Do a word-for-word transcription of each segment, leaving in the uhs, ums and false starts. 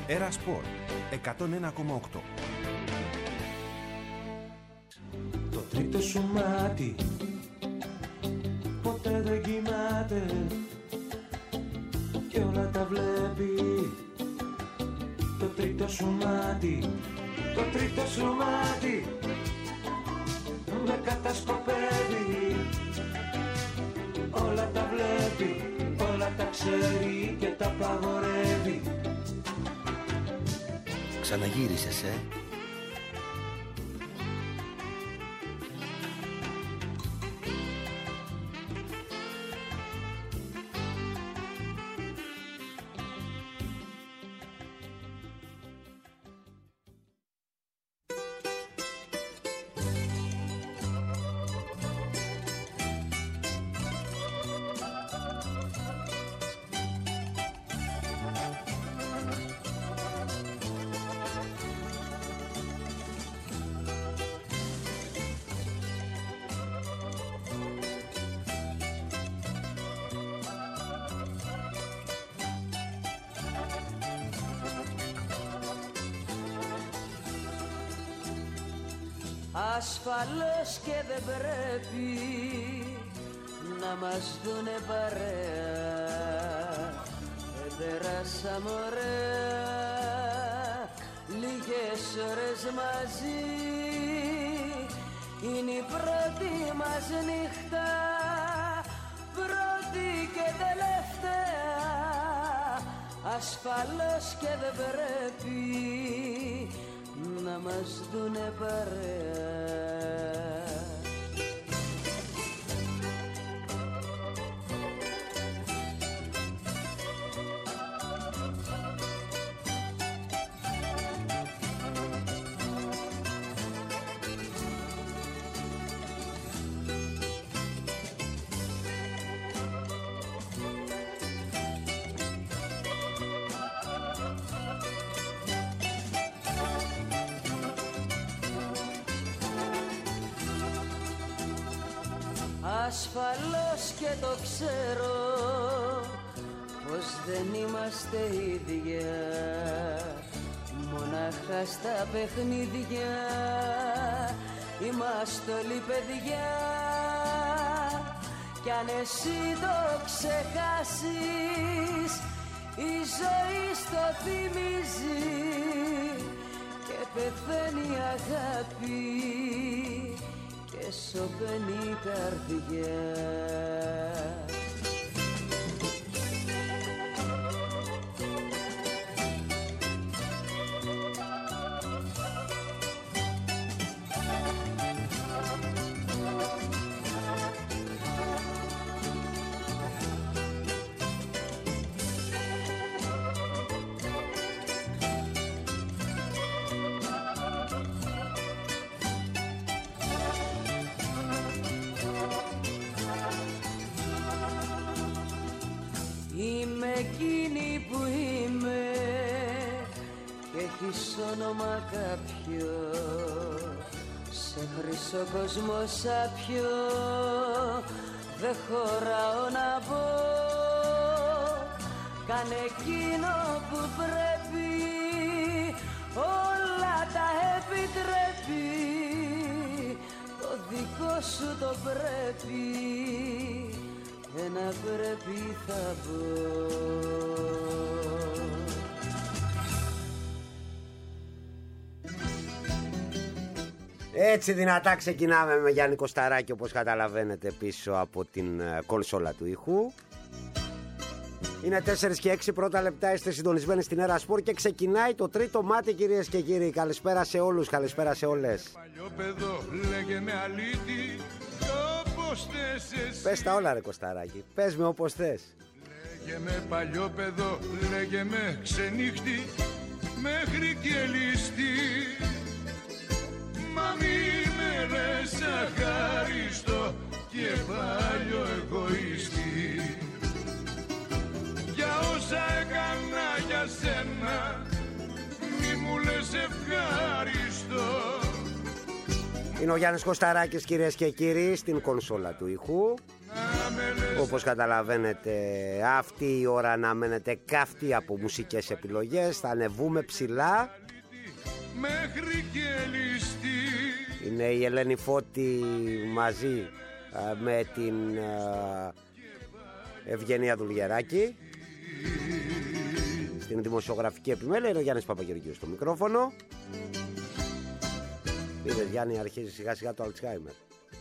Έρα Σπορ εκατόν ένα κόμμα οκτώ. Το τρίτο σου μάτι ποτέ δεν κοιμάται και όλα τα βλέπει. Το τρίτο σου μάτι, το τρίτο σου μάτι με κατασκοπεύει. Όλα τα βλέπει, όλα τα ξέρει και τα παγορεύει. Ξαναγύρισες, ε? Ασφαλώς και δεν πρέπει να μας δουνε παρέα. Δεν περάσαμε ωραία λίγες ώρες μαζί. Είναι η πρώτη μας νύχτα, πρώτη και τελευταία. Ασφαλώς και δεν πρέπει να μας δουνε παρέα. Ασφαλώς και το ξέρω πως δεν είμαστε ίδια. Μονάχα στα παιχνίδια είμαστε όλοι παιδιά. Κι αν εσύ το ξεχάσεις, η ζωή στο θυμίζει και πεθαίνει η αγάπη και σωπαίνει η καρδιά. Είμαι εκείνη που είμαι και έχεις όνομα κάποιο. Σε χρυσό κόσμο σάπιο δεν χωράω να πω. Κάνε εκείνο που πρέπει, όλα τα επιτρέπει. Το δικό σου το πρέπει, ένα πρέπει θα πω. Έτσι δυνατά ξεκινάμε με Γιάννη Κωσταράκη, όπως καταλαβαίνετε, πίσω από την κονσόλα του ήχου. Είναι τέσσερα και έξι πρώτα λεπτά, είστε συντονισμένοι στην Έρα Σπορ και ξεκινάει το τρίτο μάτι, κυρίες και κύριοι. Καλησπέρα σε όλους, καλησπέρα σε όλες. Πες τα όλα ρε Κωσταράκη, πες με όπως θες. Λέγε με παλιό παιδό, λέγε με ξενύχτη, μέχρι και ληστή. Μα μη με λες αχάριστο και παλιό εγωιστή. Για όσα έκανα για σένα, μη μου λες ευχάριστο. Είναι ο Γιάννης Κωσταράκης, κυρίες και κύριοι, στην κονσόλα του ήχου. Όπως καταλαβαίνετε, αυτή η ώρα αναμένεται καυτή από μουσικές επιλογές. Θα ανεβούμε ψηλά. Μέχρι και ληστή. Είναι η Ελένη Φώτη μαζί α, με την α, Ευγενία Δουλγεράκη. Στην δημοσιογραφική επιμέλεια είναι ο Γιάννης Παπαγεωργίου στο μικρόφωνο. Είδες Γιάννη, αρχίζει σιγά σιγά το Αλτσχάιμερ.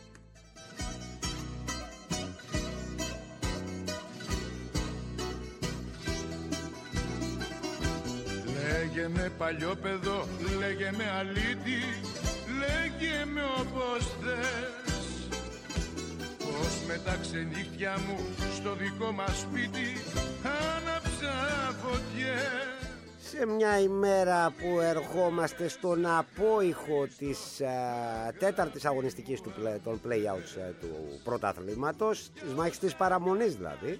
Λέγε με παλιό παιδό, λέγε με αλήτη, λέγε με όπως θες. Πως με τα ξενύχτια μου στο δικό μας σπίτι άναψα φωτιές. Σε μια ημέρα που ερχόμαστε στον απόϊχο της α, τέταρτης αγωνιστικής του, των play-outs α, του πρωταθλήματος, της μάχης της παραμονής δηλαδή,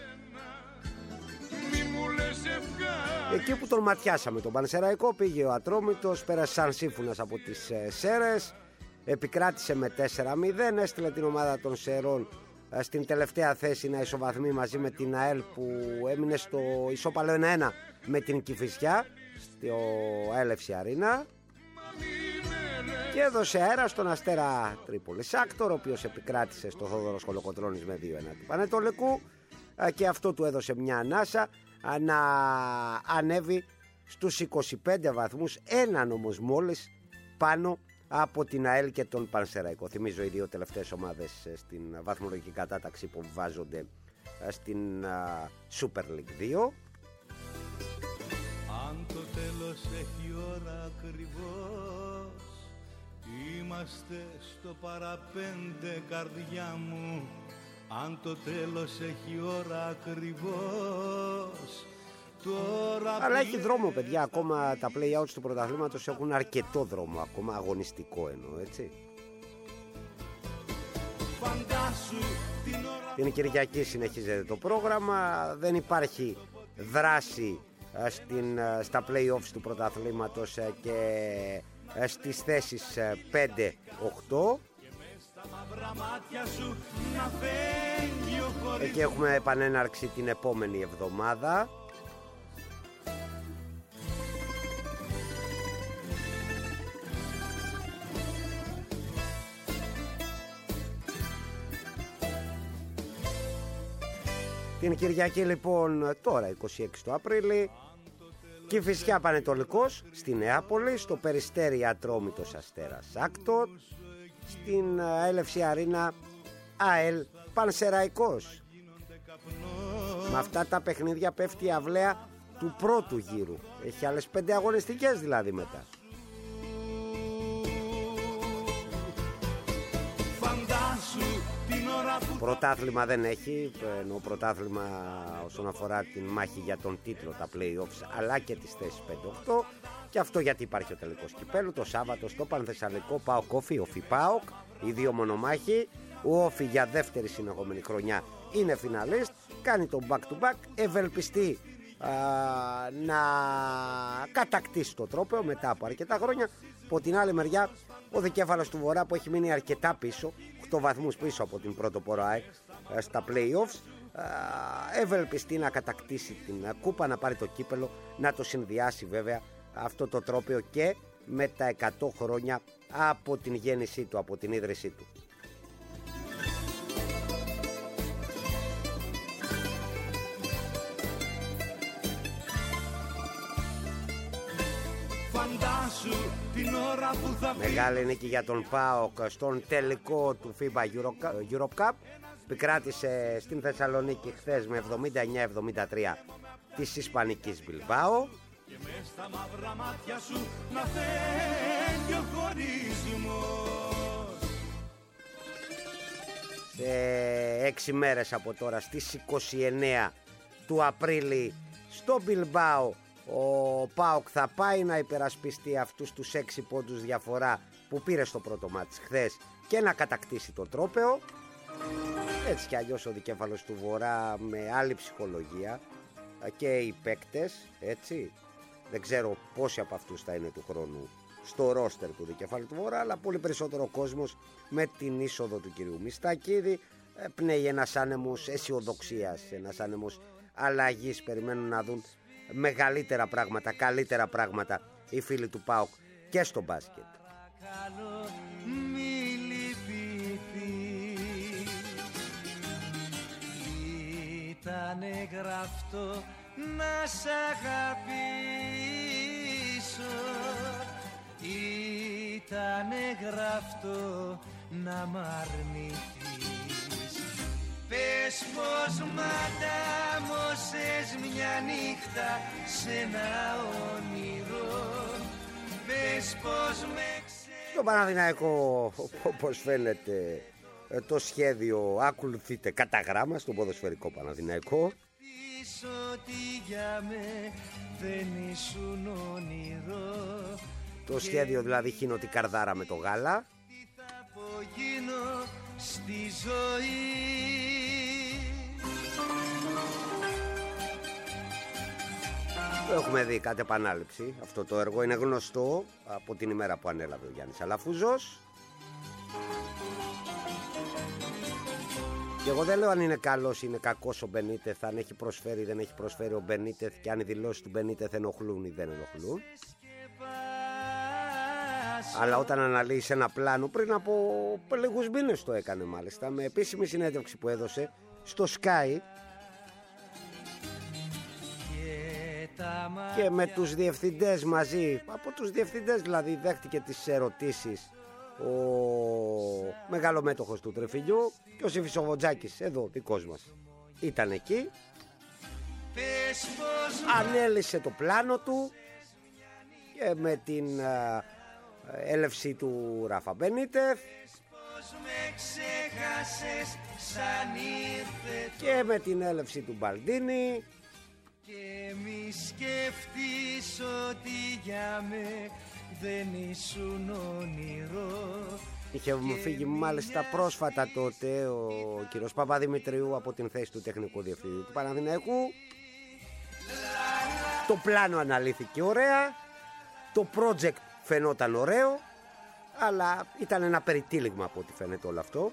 εκεί που τον ματιάσαμε τον Πανσεραϊκό, πήγε ο Ατρόμητος, πέρασε σαν σύμφωνας από τις ε, Σέρες, επικράτησε με τέσσερα μηδέν, έστειλε την ομάδα των Σερών ε, στην τελευταία θέση να ισοβαθμεί μαζί με την ΑΕΛ που έμεινε στο ισόπαλο ένα ένα με την Κηφισιά στο Έλευση Αρίνα, και έδωσε αέρα στον Αστέρα Τρίπολης Άκτορ, ο οποίος επικράτησε στο Θόδωρος Κολοκοτρώνης με δύο ένα του Πανετολικού, ε, και αυτό του έδωσε μια ανάσα να ανέβει στους είκοσι πέντε βαθμούς, έναν όμως μόλις πάνω από την ΑΕΛ και τον Πανσεραϊκό. Θυμίζω οι δύο τελευταίες ομάδες στην βαθμολογική κατάταξη που βάζονται στην Super League δύο. Αν το τέλος έχει ώρα ακριβώς, είμαστε στο παραπέντε καρδιά μου. Αν το τέλος έχει ώρα ακριβώς, τώρα... Αλλά έχει δρόμο παιδιά, ακόμα τα play-outs του πρωταθλήματος έχουν αρκετό δρόμο, ακόμα αγωνιστικό εννοώ, έτσι. Την Κυριακή συνεχίζεται το πρόγραμμα, δεν υπάρχει δράση στην, στα play-offs του πρωταθλήματος και στις θέσεις πέντε οκτώ. Εκεί έχουμε επανέναρξη την επόμενη εβδομάδα. Την Κυριακή λοιπόν, τώρα είκοσι έξι του Απρίλη, Κηφισιά Πανετολικός στη Νεάπολη, στο Περιστέρι Ατρόμητος Αστέρας Άκτορ, στην Έλευση Αρίνα ΑΕΛ Πανσεραϊκός. Με αυτά τα παιχνίδια πέφτει η αυλαία του πρώτου γύρου. Έχει άλλες πέντε αγωνιστικές δηλαδή μετά. Πρωτάθλημα δεν έχει, ενώ πρωτάθλημα όσον αφορά την μάχη για τον τίτλο, τα play-offs, αλλά και τις θέσεις πέντε οκτώ. Και αυτό γιατί υπάρχει ο τελικός κυπέλου το Σάββατο στο Πανθεσσαλικό. ΠΑΟΚ Όφι, Όφι ΠΑΟΚ, οι δύο μονομάχοι. Ο Όφι για δεύτερη συνεχόμενη χρονιά είναι φιναλίστ, κάνει τον back to back, ευελπιστεί α, να κατακτήσει το τρόπαιο μετά από αρκετά χρόνια. Από την άλλη μεριά ο δικέφαλος του Βορρά που έχει μείνει αρκετά πίσω, οκτώ βαθμούς πίσω από την πρωτοπόρο ΑΕΚ στα play-offs, ευελπιστεί να κατακτήσει την κούπα, να πάρει το κύπελο, να το συνδυάσει βέβαια αυτό το τρόπαιο και με τα εκατό χρόνια από την γέννησή του, από την ίδρυσή του. Μεγάλη νίκη για τον ΠΑΟΚ στον τελικό του φίμπα Europe Cup. Επικράτησε στην Θεσσαλονίκη χθες με εβδομήντα εννιά εβδομήντα τρία της Ισπανικής Μπιλμπάο. Και μες στα μαύρα μάτια σου να φεύγει ο χωρισμός. Σε έξι μέρες από τώρα, στις είκοσι εννέα του Απρίλη, στο Μπιλμπάο, ο ΠΑΟΚ θα πάει να υπερασπιστεί αυτούς τους έξι πόντους διαφορά που πήρε στο πρώτο μάτς χθες και να κατακτήσει το τρόπαιο. Έτσι κι αλλιώς ο δικέφαλος του Βορρά με άλλη ψυχολογία και οι παίκτες, έτσι. Δεν ξέρω πόσοι από αυτούς θα είναι του χρόνου στο ρόστερ του δικεφάλου του Βορρά, αλλά πολύ περισσότερο κόσμος με την είσοδο του κυρίου Μιστακίδη, πνέει ένας άνεμος αισιοδοξίας, ένας άνεμος αλλαγής. Περιμένουν να δουν μεγαλύτερα πράγματα, καλύτερα πράγματα οι φίλοι του ΠΑΟΚ και στο μπάσκετ. Παρακαλώ μη λυπηθείς, ήτανε γραφτό να σ' αγαπήσω, ήτανε γραφτό να μ' αρνηθείς. Πες πως μ' αντάμωσες μια νύχτα σε ένα όνειρο, πες πως με ξέρεις. Στο Παναθηναϊκό, όπως φαίνεται, το σχέδιο ακολουθείται κατά γράμμα στο ποδοσφαιρικό Παναθηναϊκό. Ότι για με δεν ήσουν όνειρο. Το σχέδιο δηλαδή χύνω την καρδάρα με το γάλα. Τι θα απογίνω στη ζωή. Το έχουμε δει κατ' επανάληψη. Αυτό το έργο είναι γνωστό από την ημέρα που ανέλαβε ο Γιάννης Αλαφούζος. Και εγώ δεν λέω αν είναι καλός ή είναι κακός ο Μπενίτεθ, αν έχει προσφέρει ή δεν έχει προσφέρει ο Μπενίτεθ, και αν οι δηλώσεις του Μπενίτεθ ενοχλούν ή δεν ενοχλούν. Αλλά όταν αναλύσει ένα πλάνο, πριν από λίγους μήνες το έκανε μάλιστα, με επίσημη συνέντευξη που έδωσε στο Sky και με τους διευθυντές μαζί, από τους διευθυντές δηλαδή δέχτηκε τις ερωτήσεις ο μεγαλομέτωχος του Τρεφιλιού και ο Σιφισοβοτζάκης, εδώ δικός μας, ήταν εκεί, ανέλυσε το πλάνο του και με την α, έλευση του Ράφα Μπενίτεθ και με την έλευση του Μπαλντίνη. Και μη σκεφτείς ότι για με δεν ήσουν όνειρο. Είχε φύγει μάλιστα πρόσφατα τότε ο κύριος Παπαδημητρίου από την θέση του τεχνικού διευθυντή του Παναθηναϊκού. Το πλάνο αναλύθηκε ωραία, το project φαινόταν ωραίο, αλλά ήταν ένα περιτύλιγμα από ό,τι φαίνεται όλο αυτό.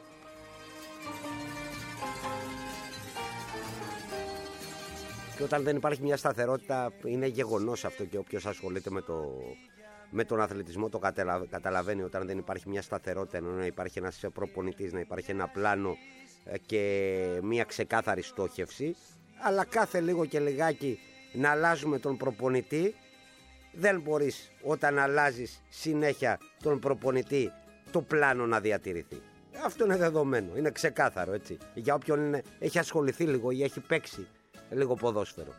Και όταν δεν υπάρχει μια σταθερότητα, είναι γεγονός αυτό, και όποιος ασχολείται με, το, με τον αθλητισμό το καταλαβαίνει. Όταν δεν υπάρχει μια σταθερότητα, ενώ να υπάρχει ένας προπονητής, να υπάρχει ένα πλάνο και μια ξεκάθαρη στόχευση, αλλά κάθε λίγο και λιγάκι να αλλάζουμε τον προπονητή, δεν μπορείς όταν αλλάζεις συνέχεια τον προπονητή το πλάνο να διατηρηθεί. Αυτό είναι δεδομένο, είναι ξεκάθαρο, έτσι. Για όποιον είναι, έχει ασχοληθεί λίγο ή έχει παίξει λίγο ποδόσφαιρο.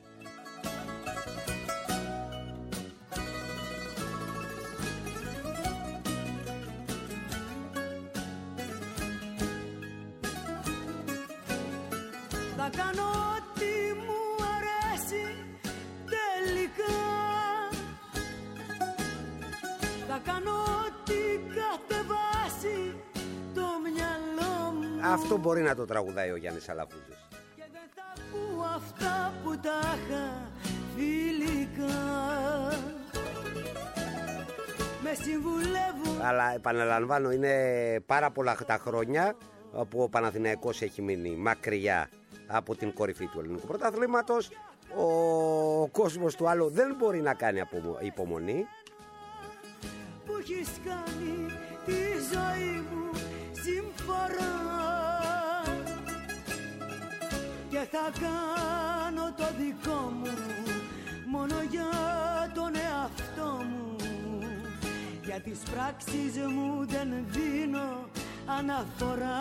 Θα κάνω ό,τι μου αρέσει τελικά. Θα κάνω ό,τι κατεβάσει το μυαλό μου. Αυτό μπορεί να το τραγουδάει ο Γιάννης Αλαφούζος. Και δεν θα πω αυτά που τα είχα φιλικά. Με συμβουλεύουν. Αλλά επαναλαμβάνω, είναι πάρα πολλά τα χρόνια που ο Παναθηναϊκός έχει μείνει μακριά από την κορυφή του ελληνικού πρωταθλήματος. Ο κόσμος του άλλου δεν μπορεί να κάνει υπομονή. Που έχεις κάνει τη ζωή μου συμφορά. Και θα κάνω το δικό μου μόνο για τον εαυτό μου. Για τις πράξεις μου δεν δίνω αναφορά.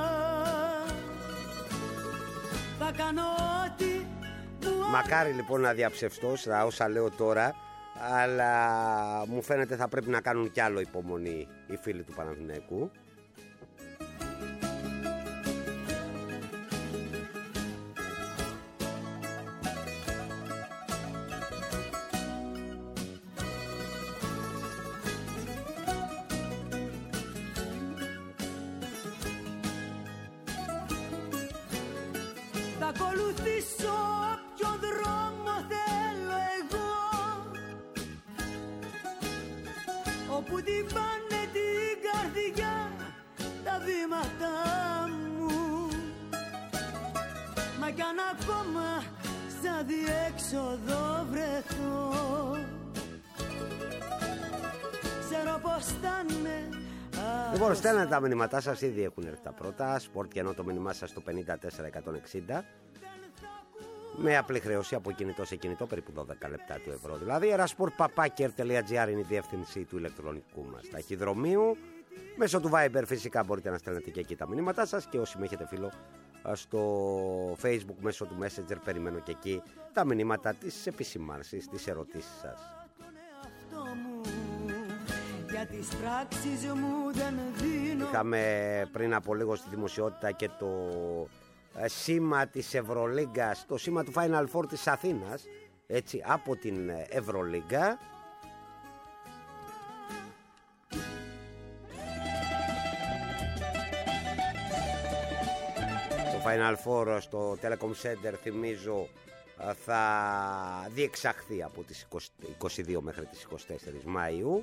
Θα κάνω ό,τι μου... Μακάρι λοιπόν να διαψευστώ στα όσα λέω τώρα, αλλά μου φαίνεται θα πρέπει να κάνουν κι άλλο υπομονή οι φίλοι του Παναθηναϊκού. Θα ακολουθήσω ποιο δρόμο θέλω εγώ, όπου την πάνε την καρδιά τα βήματά μου. κι αν ακόμα σαν διέξοδο βρεθώ, ξέρω πως θα είναι. Λοιπόν, στέλνετε τα μηνύματά σας, ήδη έχουν έρθει τα πρώτα. Σπορτ και ενώ το μήνυμά σας στο πενήντα τέσσερα εκατόν εξήντα. Με απλή χρέωση από κινητό σε κινητό, περίπου δώδεκα λεπτά του ευρώ. Δηλαδή, erasport.gr είναι η διεύθυνση του ηλεκτρονικού μας ταχυδρομείου. Μέσω του Viber φυσικά μπορείτε να στέλνετε και εκεί τα μηνύματά σας. Και όσοι με έχετε φίλο στο Facebook μέσω του Messenger, περιμένω και εκεί τα μηνύματα της επισημάνσης, τις ερωτήσεις σας. Είχαμε πριν από λίγο στη δημοσιότητα και το σήμα της Ευρωλίγκας, το σήμα του Final Four της Αθήνας, έτσι, από την Ευρωλίγκα. Το Final Four στο Telecom Center, θυμίζω, θα διεξαχθεί από τις είκοσι δύο μέχρι τις είκοσι τέσσερις Μαΐου.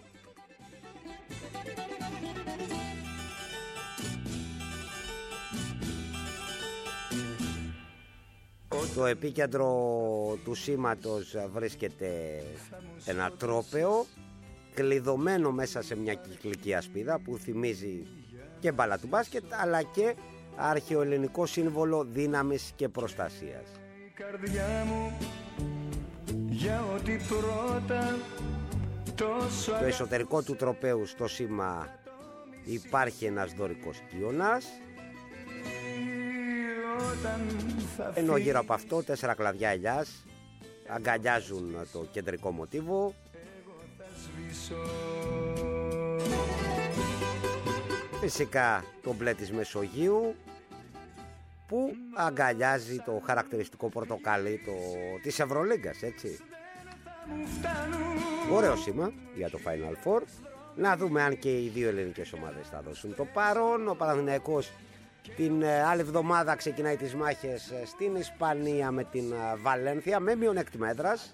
Στο επίκεντρο του σήματος βρίσκεται ένα τρόπαιο κλειδωμένο μέσα σε μια κυκλική ασπίδα που θυμίζει και μπάλα του μπάσκετ, αλλά και αρχαιοελληνικό σύμβολο δύναμης και προστασίας. Στο εσωτερικό του τροπαίου, στο σήμα, υπάρχει ένας δωρικός κύωνας, ενώ γύρω από αυτό τέσσερα κλαδιά ελιάς αγκαλιάζουν το κεντρικό μοτίβο. Φυσικά το μπλε της Μεσογείου που αγκαλιάζει το χαρακτηριστικό πορτοκαλί το... της Ευρωλίγκας, έτσι. Ωραίο σήμα για το Final Four. Να δούμε αν και οι δύο ελληνικές ομάδες θα δώσουν το παρόν. Ο Παναθηναϊκός την άλλη εβδομάδα ξεκινάει τις μάχες στην Ισπανία με την Βαλένθια με μειονέκτημα έδρας.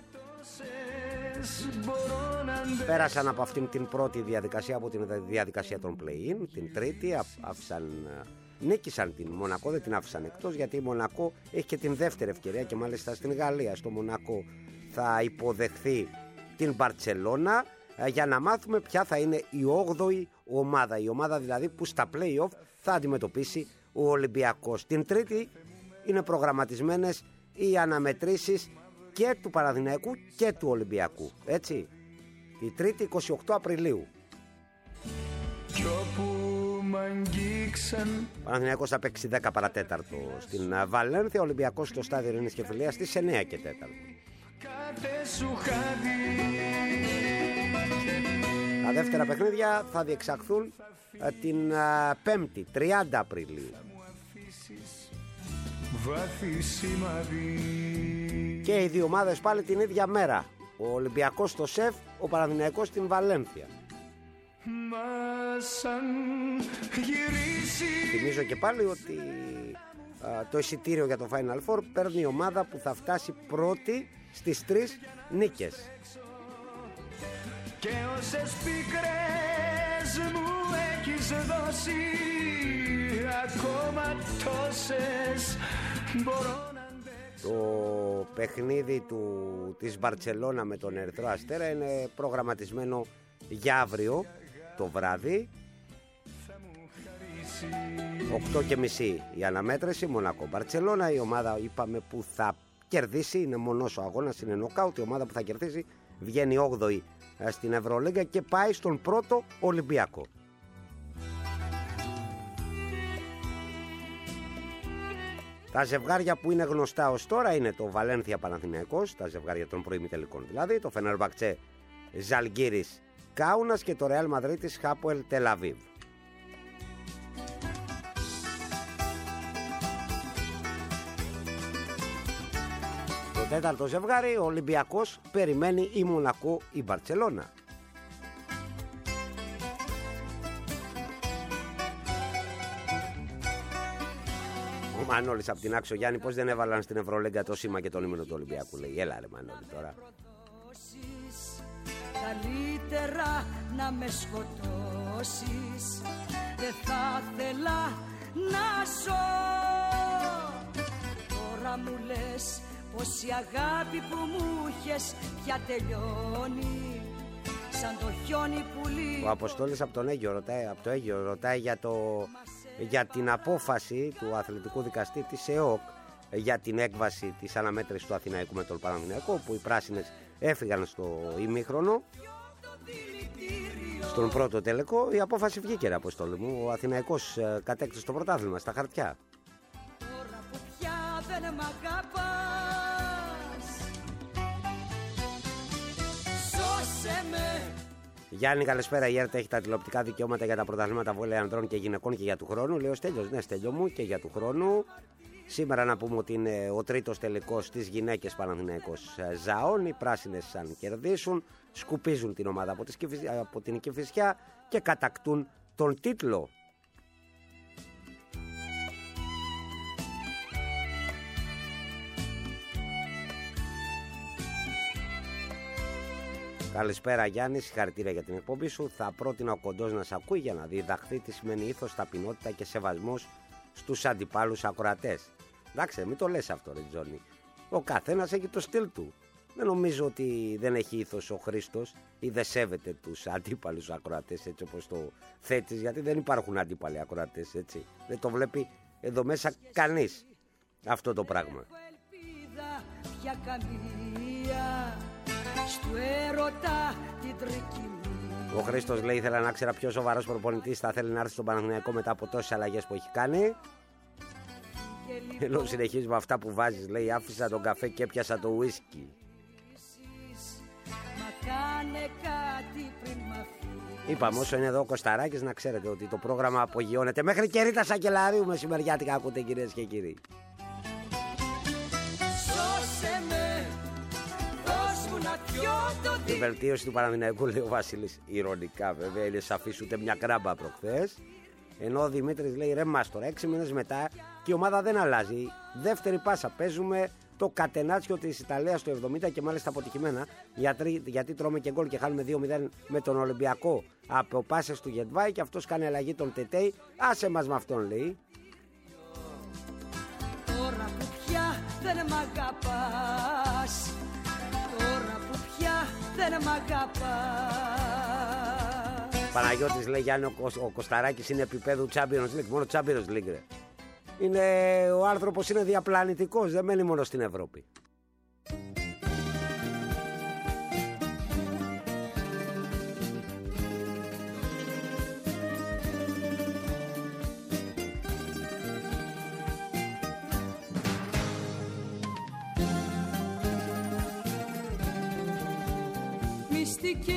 Πέρασαν από αυτήν την πρώτη διαδικασία, από την διαδικασία των play-in. Την τρίτη άφησαν, νίκησαν την Μονακό, δεν την άφησαν εκτός, γιατί η Μονακό έχει και την δεύτερη ευκαιρία και μάλιστα στην Γαλλία. Στο Μονακό θα υποδεχθεί την Μπαρτσελώνα για να μάθουμε ποια θα είναι η όγδοη ομάδα, η ομάδα δηλαδή που στα play-off θα αντιμετωπίσει ο Ολυμπιακός. Την Τρίτη είναι προγραμματισμένες οι αναμετρήσεις και του Παναθηναϊκού και του Ολυμπιακού, έτσι. Τη Τρίτη είκοσι οκτώ Απριλίου. Ο Παναθηναϊκός θα παίξει δέκα παρατέταρτο στην Βαλένθια, ο Ολυμπιακός στο στάδιο Ειρήνης και Φιλίας στις εννέα και τέταρτο. Τα δεύτερα παιχνίδια θα διεξαχθούν την Πέμπτη, τριάντα Απριλίου. Και οι δύο ομάδες πάλι την ίδια μέρα. Ο Ολυμπιακός στο ΣΕΦ, ο Παναθηναϊκός στην Βαλένθια. Θυμίζω και πάλι ότι α, το εισιτήριο για το Final Four παίρνει η ομάδα που θα φτάσει πρώτη στις τρεις νίκες. Και όσες πικρές μου έχεις δώσει, ακόμα τόσες μπορώ να αντέξω. Το παιχνίδι του, της Μπαρτσελώνα με τον Ερυθρό Αστέρα είναι προγραμματισμένο για αύριο το βράδυ, οκτώ και μισή η αναμέτρηση, Μονακό Μπαρτσελώνα. Η ομάδα, είπαμε, που θα κερδίσει, είναι μονός ο αγώνας, είναι νοκάουτ. Η ομάδα που θα κερδίσει βγαίνει όγδοη στην Ευρωλίγκα και πάει στον πρώτο Ολυμπιακό. Τα ζευγάρια που είναι γνωστά ως τώρα είναι το Βαλένθια Παναθηναϊκός, τα ζευγάρια των προημιτελικών δηλαδή, το Φενερμπαχτσέ Ζαλγκίρις Κάουνας και το Ρεάλ Μαδρίτης Χάποελ Τελαβίβ. Το τέταρτο ζευγάρι, ο Ολυμπιακός περιμένει η Μονακό η Μπαρτσελώνα. Ο Μανώλης από την Άξο Γιάννη, πως δεν έβαλαν στην Ευρωλίγκα το σήμα και τον ύμνο του Ολυμπιακού, λέει. Έλα ρε Μανώλη τώρα. Καλύτερα να με σκοτώσεις, δεν θα ήθελα να ζω. να μου λες πως η αγάπη που μου είχες πια τελειώνει σαν το χιόνι που λείπει. Ο Αποστόλης από τον Αίγιο ρωτάει, από το Αίγιο ρωτάει για, το, για την απόφαση του αθλητικού δικαστή της ΕΟΚ για την έκβαση της αναμέτρησης του Αθηναϊκού με τον Παναθηναϊκό, που οι πράσινες έφυγαν στο ημίχρονο. Στον πρώτο τελικό η απόφαση βγήκε, ρε Αποστόλη μου. Ο Αθηναϊκός ε, κατέκτησε το πρωτάθλημα στα χαρτιά. Τώρα που πια δεν μ' αγαπάς, σώσε με. Γιάννη, καλησπέρα. Η ΕΡΤ έχει τα τηλεοπτικά δικαιώματα για τα πρωταθλήματα βόλεϊ ανδρών και γυναικών και για του χρόνου. Λέω Στέλιος, ναι, Στέλιο μου, και για του χρόνου. Σήμερα να πούμε ότι είναι ο τρίτος τελικός στις γυναίκες Παναθηναϊκός Ζαών. Οι πράσινες, αν κερδίσουν, σκουπίζουν την ομάδα από, από την Κηφισιά και κατακτούν τον τίτλο. Καλησπέρα Γιάννη, συγχαρητήρια για την εκπομπή σου. Θα πρότεινα ο Κοντός να σε ακούει για να διδαχθεί τι σημαίνει ήθος, ταπεινότητα και σεβασμός στους αντιπάλους ακροατές. Εντάξει, μην το λες αυτό, ρε Τζόνι. Ο καθένας έχει το στυλ του. Δεν νομίζω ότι δεν έχει ήθος ο Χρήστος ή δεν σέβεται τους αντίπαλους ακροατές έτσι όπως το θέτεις, γιατί δεν υπάρχουν αντίπαλοι ακροατές, έτσι. Δεν το βλέπει εδώ μέσα κανείς αυτό το πράγμα. Ο Χρήστος λέει: ήθελα να ξέρω ποιο σοβαρός προπονητής θα θέλει να έρθει στον Παναθηναϊκό μετά από τόσες αλλαγές που έχει κάνει. Ενώ συνεχίζει με αυτά που βάζεις, λέει: άφησα τον καφέ και έπιασα το ουίσκι. Είπαμε, όσο είναι εδώ ο Κωσταράκης, να ξέρετε ότι το πρόγραμμα απογειώνεται μέχρι και Ρίτα Σακελαρίου μεσημεριάτικα. Ακούτε, κυρίες και κύριοι. Η βελτίωση του Παναθηναϊκού, λέει ο Βασίλης, ηρωνικά βέβαια, είναι σαφής, ούτε μια κράμπα προχθές. Ενώ ο Δημήτρης λέει: ρε μάστορα, έξι μήνες μετά και η ομάδα δεν αλλάζει. Δεύτερη πάσα, παίζουμε το κατενάτσιο της Ιταλίας στο εβδομήντα και μάλιστα αποτυχημένα, γιατί, γιατί τρώμε και γκολ και χάνουμε δύο μηδέν με τον Ολυμπιακό από πάσες του Γετβάη και αυτός κάνει αλλαγή τον Τετέι. Άσε μας με αυτόν, λέει. Τώρα που πια δεν μ' αγαπάς, τώρα που πια δεν μ' αγαπάς. Παναγιώτης λέει: Γιάννη, ο, ο Κωσταράκης είναι επίπεδου Champions League. Μόνο Champions League, ρε. Είναι, ο άνθρωπος είναι διαπλανητικός, δεν μένει μόνο στην Ευρώπη. Μυστικέ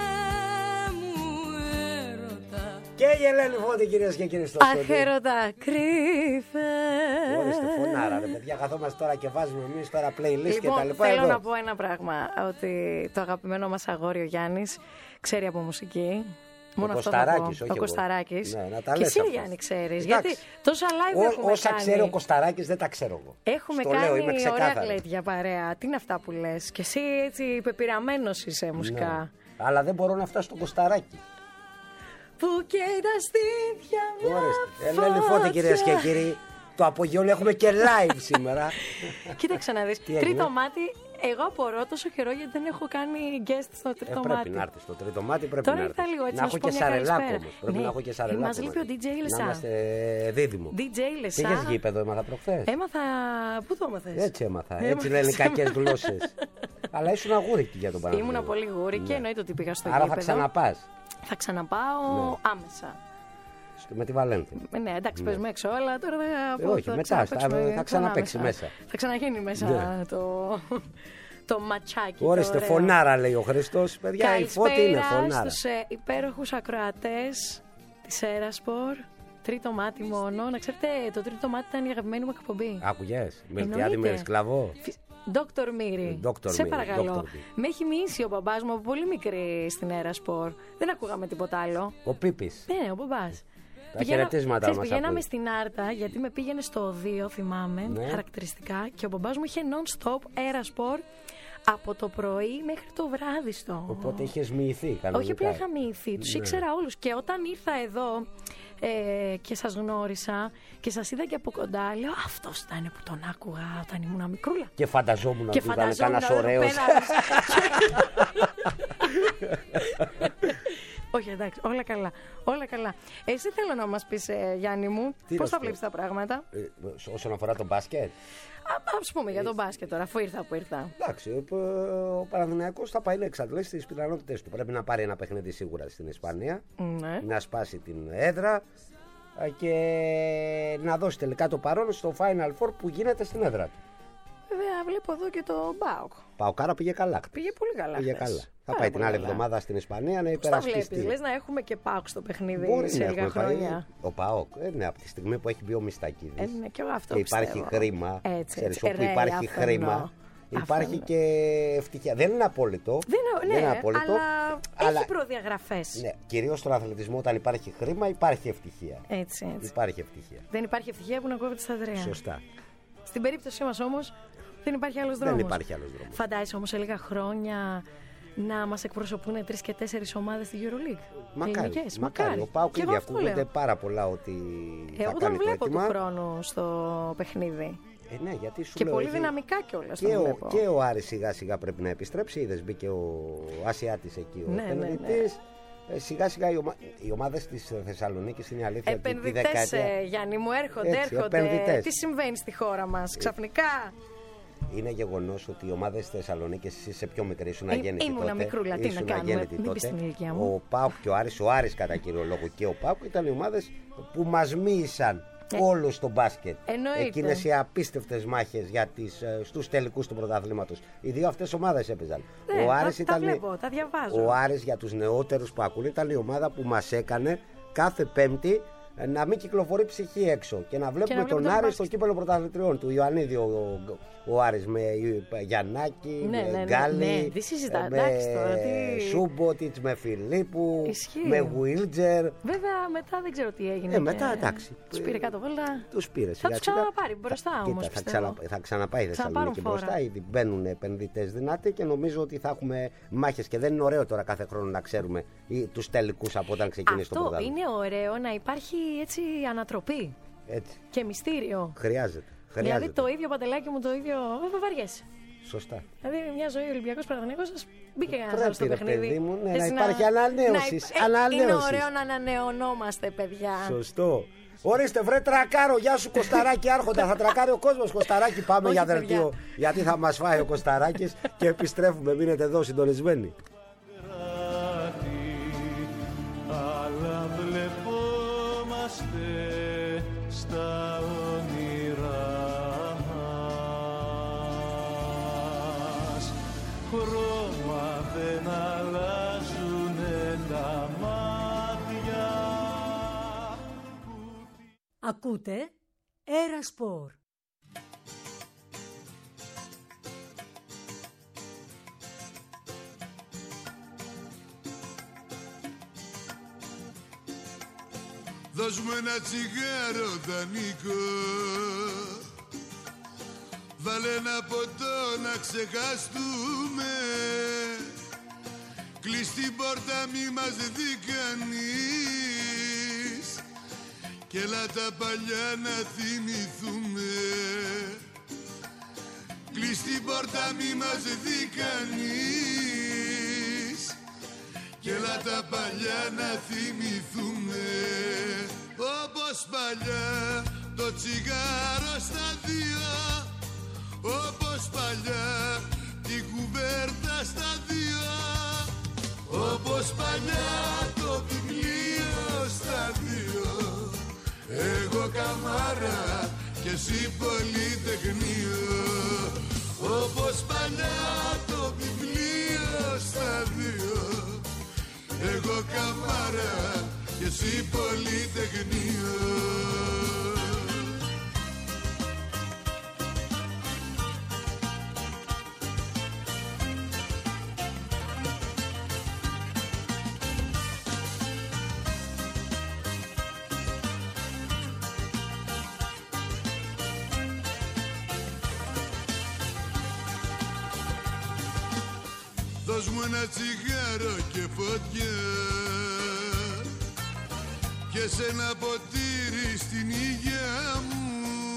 μου έρωτα. Και η Ελένη Φώτη, κυρίες και κύριοι, στο στούντιο. Αχ, έρωτα, κρύφε. Ορίστε, φωνάρα, ρε παιδιά, καθόμαστε τώρα και βάζουμε εμείς τώρα playlist λοιπόν, και τα λοιπά. Θέλω εδώ να πω ένα πράγμα, ότι το αγαπημένο μας αγόρι ο Γιάννης ξέρει από μουσική. Μόνο ο αυτό θα πω. όχι Ο Κωσταράκης. Ναι, να τα και λες εσύ, αυτά. Γιάννη, ξέρεις. Εντάξει. Γιατί τόσα live Ό, έχουμε όσα κάνει. ξέρει ο Κωσταράκης δεν τα ξέρω εγώ. Έχουμε Στο κάνει λέω, είμαι ωραία ξεκάθαρη. γλέντια παρέα. Τι είναι αυτά που λες. Και εσύ έτσι πεπειραμένος είσαι μουσικά. Ναι. Αλλά δεν μπορώ να φτάσω στον Κωσταράκη. Που και τα στήθια μια Ορίστε. Ελένη Φώτη, κυρίες και κύριοι. Το απογειώνει, έχουμε και live σήμερα. Κοίταξε να δεις. Τρίτο μάτι, εγώ απορώ τόσο καιρό γιατί δεν έχω κάνει guest στο τρίτο ε, μάτι. Πρέπει να έρθει στο τρίτο μάτι, πρέπει Τώρα να έρθει. ήρθα λίγο έτσι να να έχω σου πω και μια σαρελάκο καλησπέρα. όμως. Πρέπει Ναι. να έχω και σαρελάκο. Μας λείπει ο ντι τζέι Λεσά. Να είμαστε δίδυμο. ντι τζέι Λεσά. Τι είχες γήπεδο, έμαθα προχθές. Έμαθα. Πού το έμαθες? Έτσι έμαθα. Έτσι λένε ελληνικές γλώσσες. Αλλά ήσουν αγούρικη για τον Παναγιώτη. Ήμουνα πολύ γούρικη, εννοείται ότι πήγα στο γήπεδο. Άρα γήπεδο. θα ξαναπάς. Θα ξαναπάω Ναι. άμεσα. Με τη Βαλένθη. Ναι, εντάξει, παίζουμε έξω, αλλά τώρα Ε, όχι, μετά, θα ξαναπαίξει μέσα. Θα ξαναγίνει μέσα Ναι. το, το ματσάκι. Ορίστε, το ωραίο. φωνάρα λέει ο Χριστός. Παιδιά, η Φώτη είναι φωνάρα. Καλησπέρα στους ε, υπέροχους ακροατές της Έρασπορ. Τρίτο μάτι μόνο. Να ξέρετε, το τρίτο μάτι ήταν η αγαπημένη μου εκπομπή. Άκουγες, Μιλτιάδη Εννοείται. με σκλαβό. Δόκτωρ Μύρη. Dr. Σε Μύρη, παρακαλώ. Dr. Με έχει μίσει ο μπαμπάς μου από πολύ μικρή στην Έρασπορ. Δεν ακούγαμε τίποτα άλλο. Ο Πίπης. Ναι, ο μπαμπάς. Τα χαιρετίσματα μας Πηγαίναμε ακούει. στην Άρτα γιατί με πήγαινε στο οδείο, θυμάμαι, Ναι. χαρακτηριστικά. Και ο μπαμπάς μου είχε non-stop Έρασπορ από το πρωί μέχρι το βράδυ στο. Οπότε είχες μοιηθεί κανονικά. Όχι απλά είχα μοιηθεί, τους ναι. ήξερα όλους. Και όταν ήρθα εδώ ε, και σας γνώρισα και σας είδα και από κοντά, λέω αυτός ήταν που τον άκουγα όταν ήμουν μικρούλα. Και φανταζόμουν και ότι ήταν κανένας ωραίος. Όχι, εντάξει, όλα καλά. Όλα καλά. Εσύ θέλω να μας πεις, ε, Γιάννη μου, πώς θα βλέπεις τα πράγματα. Ε, όσον αφορά τον μπάσκετ. Ας πούμε για τον μπάσκετ τώρα, αφού ήρθα που ήρθα. Εντάξει, ο Παναθηναϊκός θα πάει να εξαντλήσει τις πιθανότητες του. Πρέπει να πάρει ένα παιχνίδι σίγουρα στην Ισπανία, ναι. να σπάσει την έδρα και να δώσει τελικά το παρόν στο Final Four που γίνεται στην έδρα του. Βέβαια, βλέπω εδώ και το ΠΑΟΚ. ΠΑΟΚάρα πήγε καλά. Πήγε πολύ καλά. Πήγε χθες. καλά. Θα πάει την άλλη καλά. εβδομάδα στην Ισπανία να υπερασπιστεί. Πώς τα υπερασπιστεί. βλέπεις, λες να έχουμε και ΠΑΟΚ στο παιχνίδι Μπορεί σε λίγα χρόνια. Πάει, ο ΠΑΟΚ, ε, ναι, από τη στιγμή που έχει μπει ο Μιστακίδης ε, ναι, και, αυτό και υπάρχει πιστεύω. χρήμα, έτσι, ξέρεις, έτσι. όπου Ε, υπάρχει αφενό. χρήμα, υπάρχει αφενό. και ευτυχία. Δεν είναι απόλυτο. Δεν είναι, ναι, δεν είναι απόλυτο, αλλά, αλλά έχει προδιαγραφές. Ναι, κυρίως στον αθλητισμό, όταν υπάρχει χρήμα, υπάρχει ευτυχία. Έτσι, έτσι. Υπάρχει ευτυχία. Δεν υπάρχει ευτυχία που να κόβεται στα δρέα. Σωστά. Στην περίπτωσή μας όμως δεν υπάρχει άλλος δρόμος. Δεν υπάρχει άλλος δρόμος. Φαντάζεσαι όμως σε λίγα χρόνια να μας εκπροσωπούν τρεις και τέσσερις ομάδες στη EuroLeague. Μακάρι, μακάρι. μακάρι. Ο ΠΑΟΚ ήδη ακούγεται πάρα πολλά ότι ε, θα εγώ κάνει τον βλέπω το έτοιμα. του χρόνου στο παιχνίδι. Ε, ναι, γιατί σου και λέω, πολύ έχει... δυναμικά κιόλας και, τον ο, βλέπω. και ο Άρης σιγά σιγά πρέπει να επιστρέψει. Είδες, μπήκε ο Ασιάτης εκεί, ο ναι, επενδυτής. Ναι, ναι. Ε, σιγά σιγά οι, ομα... οι ομάδες της Θεσσαλονίκης είναι η αλήθεια. Επενδυτές, δεκαετία... ε, Γιάννη μου, έρχονται, Έτσι, έρχονται. επενδυτές. Τι συμβαίνει στη χώρα μας ξαφνικά. Είναι γεγονός ότι οι ομάδες της Θεσσαλονίκης, εσύ είσαι πιο μικρή, ήσουν αγέννητη τότε. Ήμουνα μικρούλα, τι να κάνουμε, μην πεις την ηλικία μου. Ο ΠΑΟΚ και ο Άρης, ο Άρης κατά κύριο λόγο και ο ΠΑΟΚ ήταν οι ομάδες που μας μοίησαν ε, όλους στο μπάσκετ. Εννοείται. Εκείνες οι απίστευτες μάχες για τις, στους τελικούς του πρωταθλήματος. Οι δύο αυτές ομάδες έπαιζαν. Ναι, ο Άρης τα, ήταν, τα βλέπω, τα διαβάζω. Ο Άρης, για τους νεότερους που ακούνε, ήταν η ομάδα που μας έκανε κάθε Πέμπτη να μην κυκλοφορεί ψυχή έξω και να βλέπουμε και να τον Άρη στο κύπελλο πρωταθλητριών του Ιωαννίδη, ο, ο, ο Άρης με Γιαννάκη, ναι, με ναι, Γκάλι, ναι, ναι, τι συζητά, με εντάξει, τώρα, τι... Σούμποτιτς, με Φιλίππου, Ισχύει. με Γουίλτζερ. Βέβαια μετά δεν ξέρω τι έγινε. Ε, μετά εντάξει. Τους πήρε κάτω βόλτα. Τους πήρε. Θα τους ξαναπάρει μπροστά όμως. Κοίτα, θα, ξανα, θα ξαναπάει η Θεσσαλονίκη μπροστά. Ήδη μπαίνουν επενδυτές δυνατοί και νομίζω ότι θα έχουμε μάχες. Και δεν είναι ωραίο τώρα κάθε χρόνο να ξέρουμε τους τελικούς από όταν ξεκινήσει το πρωτάθλημα. Αυτό είναι ωραίο να υπάρχει έτσι ανατροπή. Έτσι. Και μυστήριο. Χρειάζεται. Χρειάζεται. Δηλαδή το ίδιο παντελάκι μου, το ίδιο. Δεν βαριέσαι. Σωστά. Δηλαδή μια ζωή Ολυμπιακός Παναθηναϊκός, σας μπήκε κανένας άλλος στο παιχνίδι. Παιδί μου, ναι, να υπάρχει ανανέωση. Να... ανανέωσης. Είναι ωραίο να ανανεωνόμαστε, παιδιά. Σωστό. Ορίστε, βρε τρακάρο, γεια σου Κωσταράκη, άρχοντα. Θα τρακάρει ο κόσμος. Κωσταράκη, πάμε όχι, για παιδιά. δελτίο. Γιατί θα μας φάει ο Κωσταράκης και επιστρέφουμε. Μείνετε εδώ συντονισμένοι. Αλλά βλεπόμαστε στα όνειρά μας. Χρώμα δεν αλλάζουνε τα μάτια. Ακούτε Έρα Σπορ. Δώσ' μου ένα τσιγάρο δανεικό, βάλε ένα ποτό να ξεχαστούμε, κλείς την πόρτα μη μας δει κανείς κι έλα τα παλιά να θυμηθούμε. Κλείς την πόρτα μη μας δει κανείς κι έλα τα παλιά να θυμηθούμε. Όπως παλιά το τσιγάρο στα δύο, όπως παλιά την κουβέρτα στα δύο, όπως παλιά το βιβλίο στα δύο. Εγώ καμάρα και εσύ πολυτεχνείο. Όπως παλιά το βιβλίο στα δύο, εγώ καμάρα και εσύ πολυτεχνείο. δώσ' μου ένα τσιγάρο και φωτιά και σε ένα ποτήρι στην υγεία μου,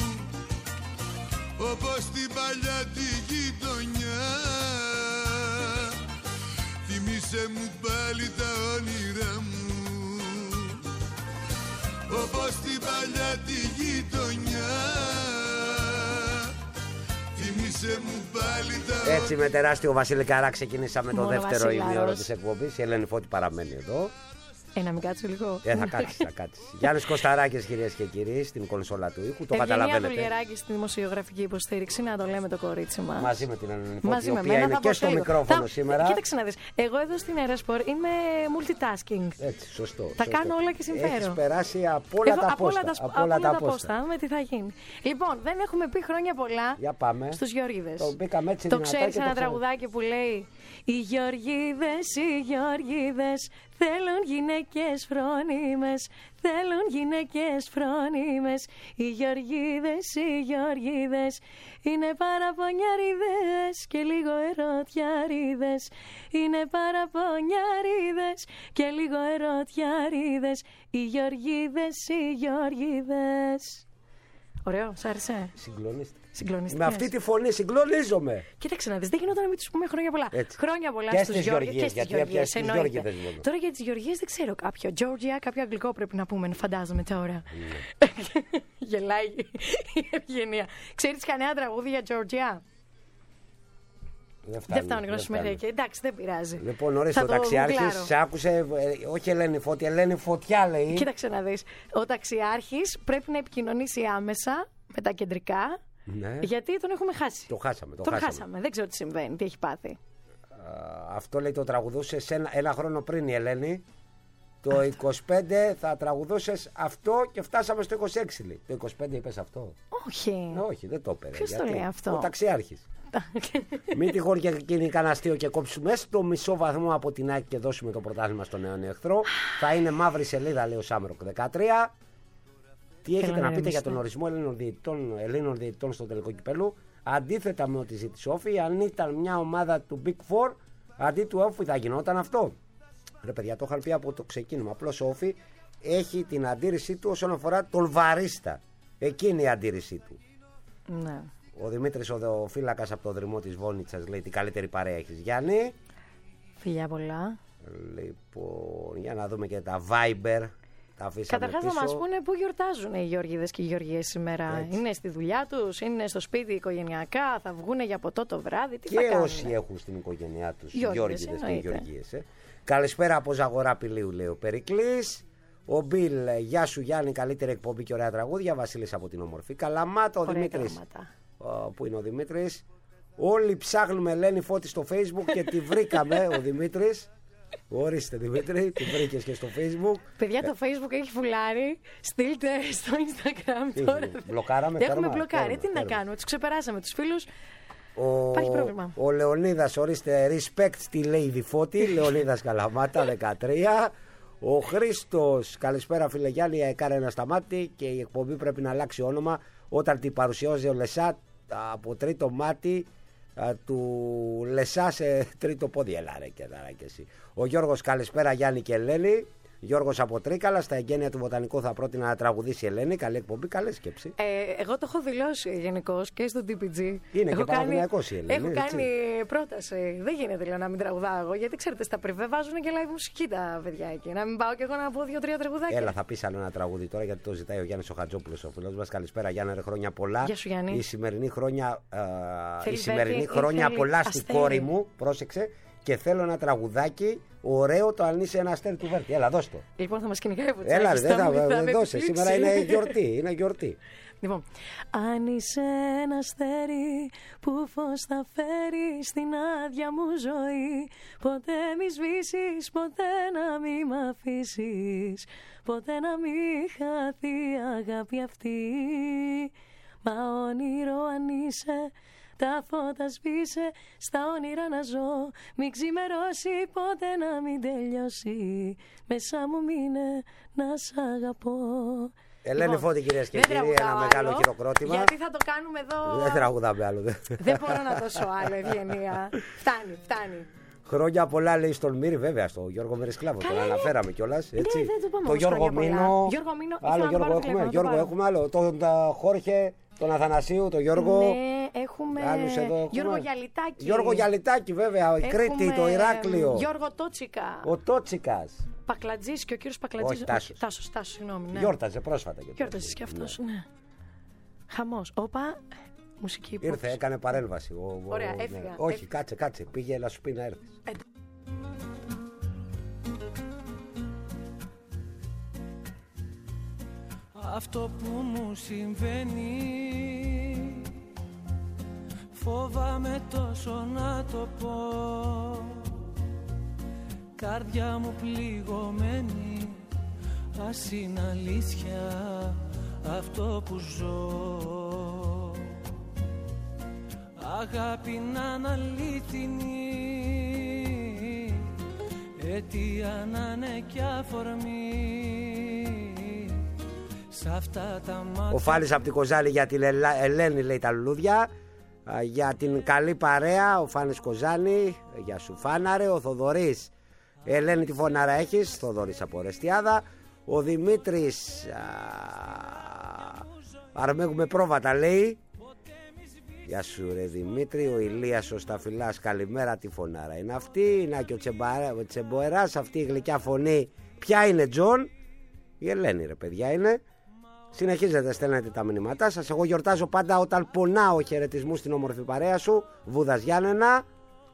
όπως την παλιά τη γειτονιά. Θυμήσε μου πάλι τα όνειρά μου, όπως την παλιά τη γειτονιά. Θυμήσε μου πάλι τα όνειρά. Έτσι με τεράστιο Βασίλη Καρά ξεκινήσαμε το Μόνο δεύτερο Βασιλάρος. ημίωρο της εκπομπής. Η Ελένη Φώτη παραμένει εδώ. Ε, να μην κάτσω λίγο. Ε, θα κάτσει, θα κάτσει. Γιάννης Κωσταράκης, κυρίες και κύριοι, στην κονσόλα του ήχου. Το Ευγενία καταλαβαίνετε. Βουλγεράκη στη δημοσιογραφική υποστήριξη, να το λέμε το κορίτσι μας. Μαζί με την Ελένη Φώτη, Μαζί η με οποία μένα είναι θα και πω στο λίγο. μικρόφωνο Θα- σήμερα. Κοίταξε να δεις. Εγώ εδώ στην Αερασπορ είμαι multitasking. Έτσι, σωστό. Τα σωστό. κάνω όλα και συμφέρω. Έχεις περάσει από όλα Εγώ- τα από όλα πόστα. τα, Από από όλα όλα τα τα πόστα. πόστα. Με τι θα γίνει. Λοιπόν, δεν έχουμε πει χρόνια πολλά Για πάμε. στους Γεωργίδες. Το μπήκαμε έτσι Το δυνατά ξέρεις και το ένα ξέρω. τραγουδάκι που λέει «Οι Γεωργίδες, οι Γεωργίδες θέλουν γυναίκες φρόνιμες, θέλουν γυναίκες φρόνιμες. Οι Γεωργίδες, οι Γεωργίδες είναι παραπονιαρίδες και λίγο ερωτιαρίδες. Είναι παραπονιαρίδες και λίγο ερωτιαρίδες. Οι Γεωργίδες, οι Γεωργίδες». Ωραίο, σ' άρεσε. Συγκλονίστηκα. Συγκλονιστικές. Με αυτή τη φωνή συγκλονίζομαι. Κοίταξε να δεις, δεν γινόταν να μην τους πούμε χρόνια πολλά. Έτσι. Χρόνια πολλά Και στους στις Γεωργίες. Γεωργίες, Και στις γιατί έπιασες Γεωργίες, τις εννοείται. Γεωργίδες μόνο. Τώρα για τις Γεωργίες δεν ξέρω κάποιο. Georgia, κάποιο αγγλικό πρέπει να πούμε, φαντάζομαι τώρα. Ναι. Γελάει η Ευγενία. Ξέρεις κανένα τραγούδι για Georgia? Δεν Δεν φτάνει γνώση μέχρι φτάνει. εκεί. Εντάξει, δεν πειράζει. Λοιπόν, νωρίς Θα ο το ταξιάρχης γουγκλάρω. σε άκουσε, ε, όχι Ελένη Φώτη, Ελένη Φωτιά λέει. Κοίταξε να δεις. Ο ταξιάρχης πρέπει να επικοινωνήσει άμεσα με τα κεντρικά, Ναι. γιατί τον έχουμε χάσει. Το χάσαμε, το τον χάσαμε. χάσαμε. Δεν ξέρω τι συμβαίνει, τι έχει πάθει. Α, αυτό λέει το τραγουδούσε σε ένα, ένα χρόνο πριν η Ελένη. Το είκοσι πέντε θα τραγουδούσες αυτό και φτάσαμε στο είκοσι έξι λέει. Το είκοσι πέντε είπες αυτό? Όχι. Ε, όχι, δεν το έπαιρε. Ποιος το λέει αυτό? Ο ταξιάρχης. Μην τυχόν και γίνει κανένα αστείο και κόψουμε στο μισό βαθμό από την ΑΕΚ και δώσουμε το πρωτάθλημα στον νέο εχθρό. Θα είναι μαύρη σελίδα, λέει ο Σάμροκ δεκατρία. Τι έχετε να πείτε για τον ορισμό Ελλήνων διαιτητών, Ελλήνων διαιτητών στο τελικό κυπέλου? Αντίθετα με ό,τι ζήτησε ο Όφη, αν ήταν μια ομάδα του Big Four, αντί του Όφη θα γινόταν αυτό. Ρε παιδιά, το είχαν πει από το ξεκίνημα. Απλώς ο Όφη έχει την αντίρρησή του όσον αφορά τον βαρίστα. Εκείνη η αντίρρησή του. Ναι. Ο Δημήτρης ο φύλακας από το δρυμό της Βόνιτσας λέει: τι καλύτερη παρέα έχεις, Γιάννη. Φιλιά πολλά. Λοιπόν, για να δούμε και τα Viber. Τα αφήσαμε Καταρχάς πίσω. να μας πούνε πού γιορτάζουν οι Γεωργίδες και οι Γεωργίες σήμερα. Έτσι. Είναι στη δουλειά τους, είναι στο σπίτι οικογενειακά, θα βγούνε για ποτό το βράδυ, τι θα Και κάνουν. όσοι έχουν στην οικογένειά τους Γεώργιδες, Γεώργιδες και εννοείται. Γεωργίες. Ε. Καλησπέρα από Ζαγορά Πηλίου, λέει ο Περικλής. Ο Μπιλ, γεια σου Γιάννη, καλύτερη εκπομπή και ωραία τραγούδια. Βασίλης από την όμορφη Καλαμάτα. Ο Ωραία Δημήτρης. γράμματα. Ο, πού είναι ο Δημήτρης? Όλοι ψάχνουμε Ελένη Φώτη στο Facebook και τη βρήκαμε, ο Δημήτρης. Ορίστε Δημήτρη, τη βρήκες και στο Facebook. Παιδιά, το Facebook έχει φουλάρει. Στείλτε στο Instagram Τι τώρα. έγινε, μπλοκάραμε, Έχουμε φέρμα, μπλοκάρει. φέρμα, Τι να φέρμα. κάνουμε, τους ξεπεράσαμε τους φίλους. Ο, Υπάρχει πρόβλημα. ο Λεωνίδας, ορίστε, respect στη Lady Φώτη. Λεωνίδας Καλαμάτα δεκατρία. Ο Χρήστος, καλησπέρα φίλε Γιάννη, έκανε ένα σταμάτη και η εκπομπή πρέπει να αλλάξει όνομα όταν την παρουσιάζει ο Λεσά από τρίτο μάτι α, του Λεσά σε τρίτο πόδι. Έλα ρε και, έλα, ρε και εσύ. Ο Γιώργος, καλησπέρα Γιάννη και Ελένη. Γιώργος από Τρίκαλα, στα εγγένεια του Βοτανικού θα πρότεινα να τραγουδήσει η Ελένη. Καλή εκπομπή, καλή σκέψη. Ε, εγώ το έχω δηλώσει γενικώ και στο ντι πι τζι. Είναι έχω και Παναθηναϊκός η Ελένη, Έχω έτσι. κάνει πρόταση. Δεν γίνεται λέω, να μην τραγουδάω εγώ, γιατί ξέρετε στα πριβέ βάζουν και live μουσική τα παιδιά εκεί. Να μην πάω και εγώ να πω δύο-τρία τραγουδάκια. Έλα, θα πει άλλο ένα τραγούδι τώρα γιατί το ζητάει ο Γιάννης ο Χατζόπουλος, ο φίλος μας. Καλησπέρα Γιάννη, ρε, χρόνια πολλά. Γεια σου, Γιάννη. Η σημερινή χρόνια, α, Θέλει η σημερινή βέρτη, χρόνια θέλει πολλά στην αστέρι. κόρη μου, πρόσεξε, και θέλω ένα τραγουδάκι ωραίο το αν είσαι ένα αστέρι του Βέρτη. Έλα, δώσ' το. Λοιπόν, θα μα κυνηγάει από Έλα, ρε, δεν θα, θα δεν με δώσε. επιπλήξει. Σήμερα είναι γιορτή. Είναι γιορτή. Λοιπόν, αν είσαι ένα αστέρι που φως θα φέρει στην άδεια μου ζωή, ποτέ μη σβήσεις, ποτέ να μη μ' αφήσεις, ποτέ να μη χαθεί η αγάπη αυτή. Μα όνειρο αν είσαι, τα φώτα σβήσε, στα όνειρα να ζω, μην ξημερώσει, ποτέ να μην τελειώσει, μέσα μου μείνε να σ' αγαπώ. Ελένη Φώτη, κυρίες και δεν κύριοι, ένα τραγουδάω μεγάλο άλλο, χειροκρότημα. Γιατί θα το κάνουμε εδώ. Δεν τραγουδάμε άλλο. Δεν μπορώ να δώσω άλλο, Ευγενία. Φτάνει, φτάνει. Χρόνια πολλά λέει στον Μύρη, βέβαια, στο Γιώργο Μερισκλάβο. Τον αναφέραμε κιόλας. Ναι, δεν το πάμε. Το Γιώργο Μίνο. Γιώργο Μίνο. Άλλο Γιώργο έχουμε. Γιώργο έχουμε άλλο. Τον Χόρχε, τον Αθανασίου, τον Γιώργο. Ναι, έχουμε. Εδώ, Γιώργο Γιαλιτάκη. Γιώργο Γιαλιτάκη, βέβαια. Η Κρήτη, το Ηράκλειο. Γιώργο Τότσικα. Ο Τότσικας. Πακλατζής και ο κύριος Πακλατζής. Τάσος. Τάσος, Τάσος, συγγνώμη. Ναι. Γιόρταζε πρόσφατα. Γιόρταζε και αυτός, ναι. ναι. Χαμός. Όπα. Μουσική υπόψη. Ήρθε, έκανε παρέμβαση. Ο, Ωραία, ο, έφυγα. Ναι. Όχι, έφυγα. κάτσε, κάτσε. Πήγε να σου πει να έρθεις. Ε, Αυτό που μου συμβαίνει φοβάμαι τόσο να το πω. Καρδιά μου πληγωμένη, ας είναι αλήθεια αυτό που ζω. Αγάπη να είναι αλήθινη, αιτία να είναι κι αφορμή. Ο Φάλης από την Κοζάνη για την Ελένη λέει τα λουλούδια. Για την καλή παρέα ο Φάνης Κοζάνη. Για σου Φάναρε. Ο Θοδωρής, Ελένη τη φωνάρα έχεις. Θοδωρής από Ρεστιάδα. Ο Δημήτρης α, αρμέγουμε πρόβατα λέει. Γεια σου ρε Δημήτρη. Ο Ηλίας ο Σταφυλάς, καλημέρα, τη φωνάρα είναι αυτή. Να και ο, Τσεμπα... ο Τσεμποεράς, αυτή η γλυκιά φωνή. Ποια είναι Τζον? Η Ελένη ρε παιδιά είναι. Συνεχίζετε, στέλνετε τα μηνύματά σας. Εγώ γιορτάζω πάντα όταν πονάω. Χαιρετισμού στην όμορφη παρέα σου. Βούδας Γιάννενα.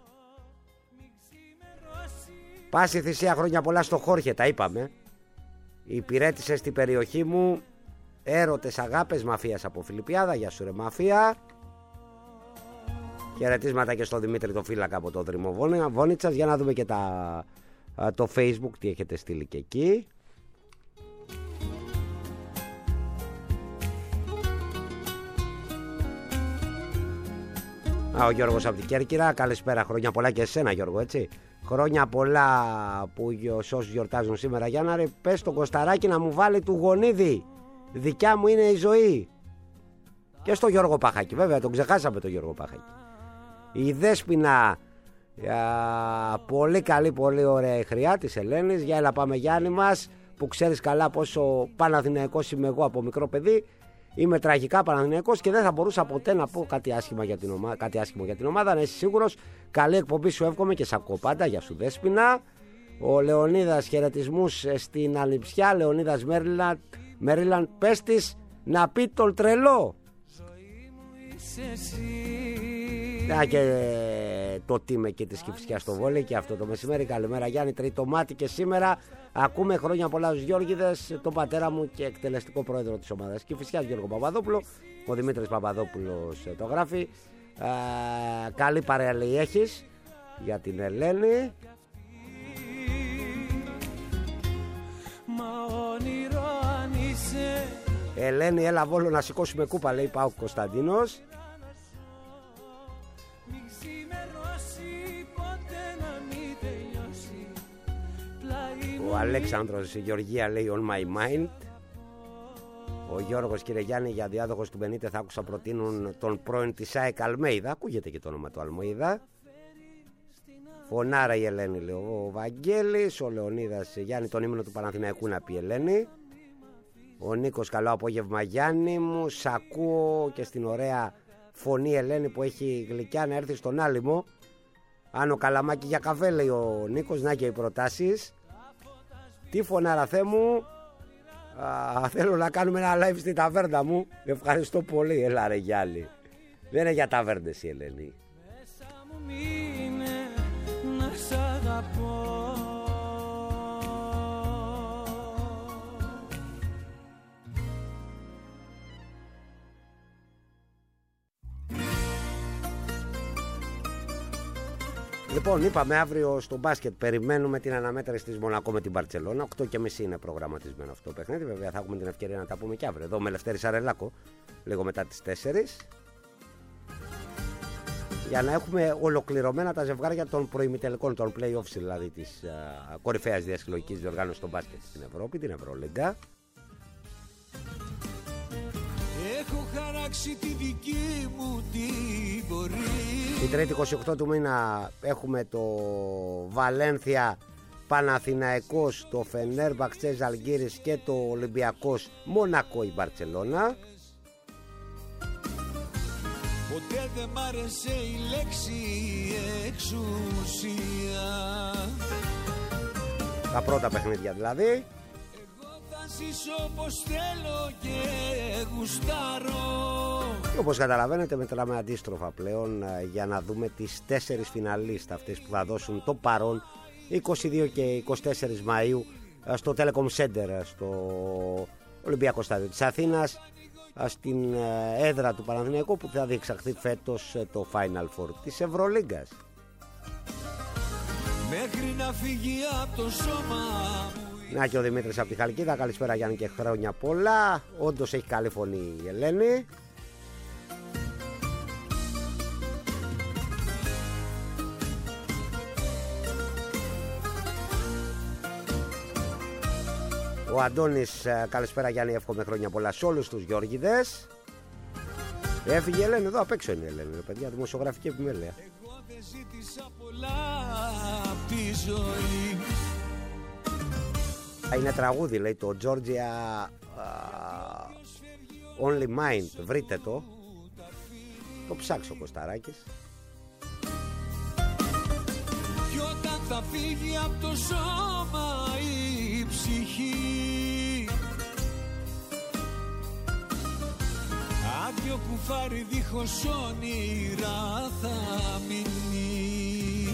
Πάση θυσία, χρόνια πολλά στο Χόρχε, τα είπαμε. Υπηρέτησε στην περιοχή μου. Έρωτες, αγάπες, Μαφίας από Φιλιππιάδα. Γεια σου ρε Μαφία. Χαιρετίσματα και στο Δημήτρη το φύλακα από το Δρυμό Βόνιτσας. Για να δούμε και τα, το Facebook τι έχετε στείλει και εκεί. Α, ο Γιώργος από την Κέρκυρα, καλησπέρα, χρόνια πολλά και εσένα Γιώργο, έτσι. Χρόνια πολλά που όσους γιορτάζουν σήμερα. Για να ρε, πες τον Κωσταράκη να μου βάλει του γονίδι. Δικιά μου είναι η ζωή. Και στο Γιώργο Παχάκη, βέβαια, τον ξεχάσαμε τον Γιώργο Παχάκη. Η Δέσποινα, α, πολύ καλή, πολύ ωραία η χρειά της Ελένης. Για έλα πάμε Γιάννη μας, που ξέρεις καλά πόσο Παναθηναϊκός είμαι εγώ από μικρό παιδί. Είμαι τραγικά Παναθηναϊκός και δεν θα μπορούσα ποτέ να πω κάτι άσχημα για την ομάδα, κάτι άσχημο για την ομάδα. Να είσαι σίγουρος. Καλή εκπομπή σου εύχομαι και σ' ακούω πάντα. Για σου Δέσποινα. Ο Λεωνίδας, χαιρετισμούς στην Ανιψιά. Λεωνίδας Μέριλαντ, Μέριλαντ, πες της να πει τον τρελό. Να και το τίμε και της Κηφισιάς στο βόλεϊ και αυτό το μεσημέρι. Καλημέρα Γιάννη, τρίτο μάτι και σήμερα ακούμε χρόνια πολλά στους Γιώργηδες, τον πατέρα μου και εκτελεστικό πρόεδρο της ομάδας Κηφισιάς Γιώργο Παπαδόπουλο. Ο Δημήτρης Παπαδόπουλος το γράφει. Α, καλή παρέα λέει έχεις για την Ελένη. Ελένη έλα Βόλο να σηκώσουμε κούπα λέει Πάου Κωνσταντίνος. Ο Αλέξανδρος η Γεωργία λέει on my mind. Ο Γιώργος, κύριε Γιάννη, για διάδοχος του Μπενίτε θα άκουσα προτείνουν τον πρώην της ΑΕΚ Αλμέιδα. Ακούγεται και το όνομα του Αλμέιδα. Φωνάρα η Ελένη λέει ο Βαγγέλης. Ο Λεωνίδας, Γιάννη, τον ύμνο του Παναθηναϊκού να πει Ελένη. Ο Νίκος, καλό απόγευμα Γιάννη μου. Σ' ακούω και στην ωραία φωνή Ελένη που έχει γλυκιά να έρθει στον Άλυμο. Άνω καλαμάκι για καφέ λέει ο Νίκος. Να και οι προτάσεις. Τι φωνάρα Θεέ μου. Α, θέλω να κάνουμε ένα live στη ταβέρνα μου. Ευχαριστώ πολύ. Έλα ρε Γιάννη. Δεν είναι για ταβέρνες η Ελένη. Μέσα μου μείνε να σ' αγαπώ. Λοιπόν, είπαμε αύριο στο μπάσκετ περιμένουμε την αναμέτρηση της Μονακό με την Μπαρτσελώνα. οκτώ και μισή είναι προγραμματισμένο αυτό το παιχνίδι. Βέβαια θα έχουμε την ευκαιρία να τα πούμε και αύριο. Εδώ με Λευτέρη Σαρελάκο, λίγο μετά τις τέσσερις. Για να έχουμε ολοκληρωμένα τα ζευγάρια των προημιτελικών, των play-offs δηλαδή της uh, κορυφαίας διασυλλογικής διοργάνωσης στο μπάσκετ στην Ευρώπη, την Ευρωλίγκα. έχω χαράξει τη δική μου την πορεία. Η Τρίτη είκοσι οκτώ του μήνα έχουμε το Βαλένθια Παναθηναϊκός, το Φενέρμπαξτσε Ζαλγκίρις και το Ολυμπιακός Μονακό η Μπαρτσελώνα. Ποτέ δεν μ' άρεσε η λέξη εξουσία. Τα πρώτα παιχνίδια δηλαδή. Εγώ θα ζήσω όπως θέλω και γουστάρω. Και όπως καταλαβαίνετε μετράμε αντίστροφα πλέον για να δούμε τις τέσσερις φιναλίστα, αυτές που θα δώσουν το παρόν είκοσι δύο και είκοσι τέσσερα Μαΐου στο Telecom Center, στο Ολυμπιακό Στάδιο της Αθήνας, στην έδρα του Παναθηναϊκού, που θα διεξαχθεί φέτος το Final Four της Ευρωλίγκας. Μέχρι να φύγει από το σώμα. Να και ο Δημήτρης από τη Χαλκίδα. Καλησπέρα Γιάννη και χρόνια πολλά. Όντως έχει καλή φωνή η Ελένη. Ο Αντώνης, καλησπέρα Γιάννη, εύχομαι χρόνια πολλά σε όλους τους Γιώργηδες. Έφυγε η Ελένη, εδώ απ' έξω είναι η Ελένη, παιδιά, δημοσιογραφική επιμέλεια. Εγώ δεν ζήτησα πολλά απ' τη ζωή. Είναι τραγούδι, λέει, το Georgia uh, Only Mind, βρείτε το. Το ψάξω ο Κωσταράκης. Κι όταν θα φύγει από το σώμα η ψυχή, άδειο κουφάρι δίχως όνειρα θα μείνει.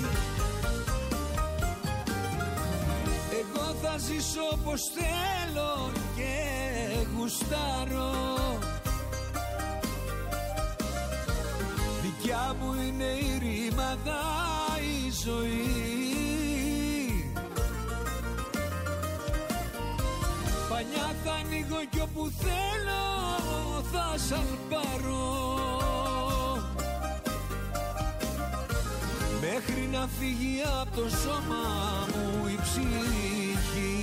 Εγώ θα ζήσω όπως θέλω και γουστάρω. Δικιά μου είναι η ρήμαδα η ζωή. Πανιά θα ανοίγω κι όπου θέλω θα σαλπάρω. Μέχρι να φύγει από το σώμα μου η ψυχή.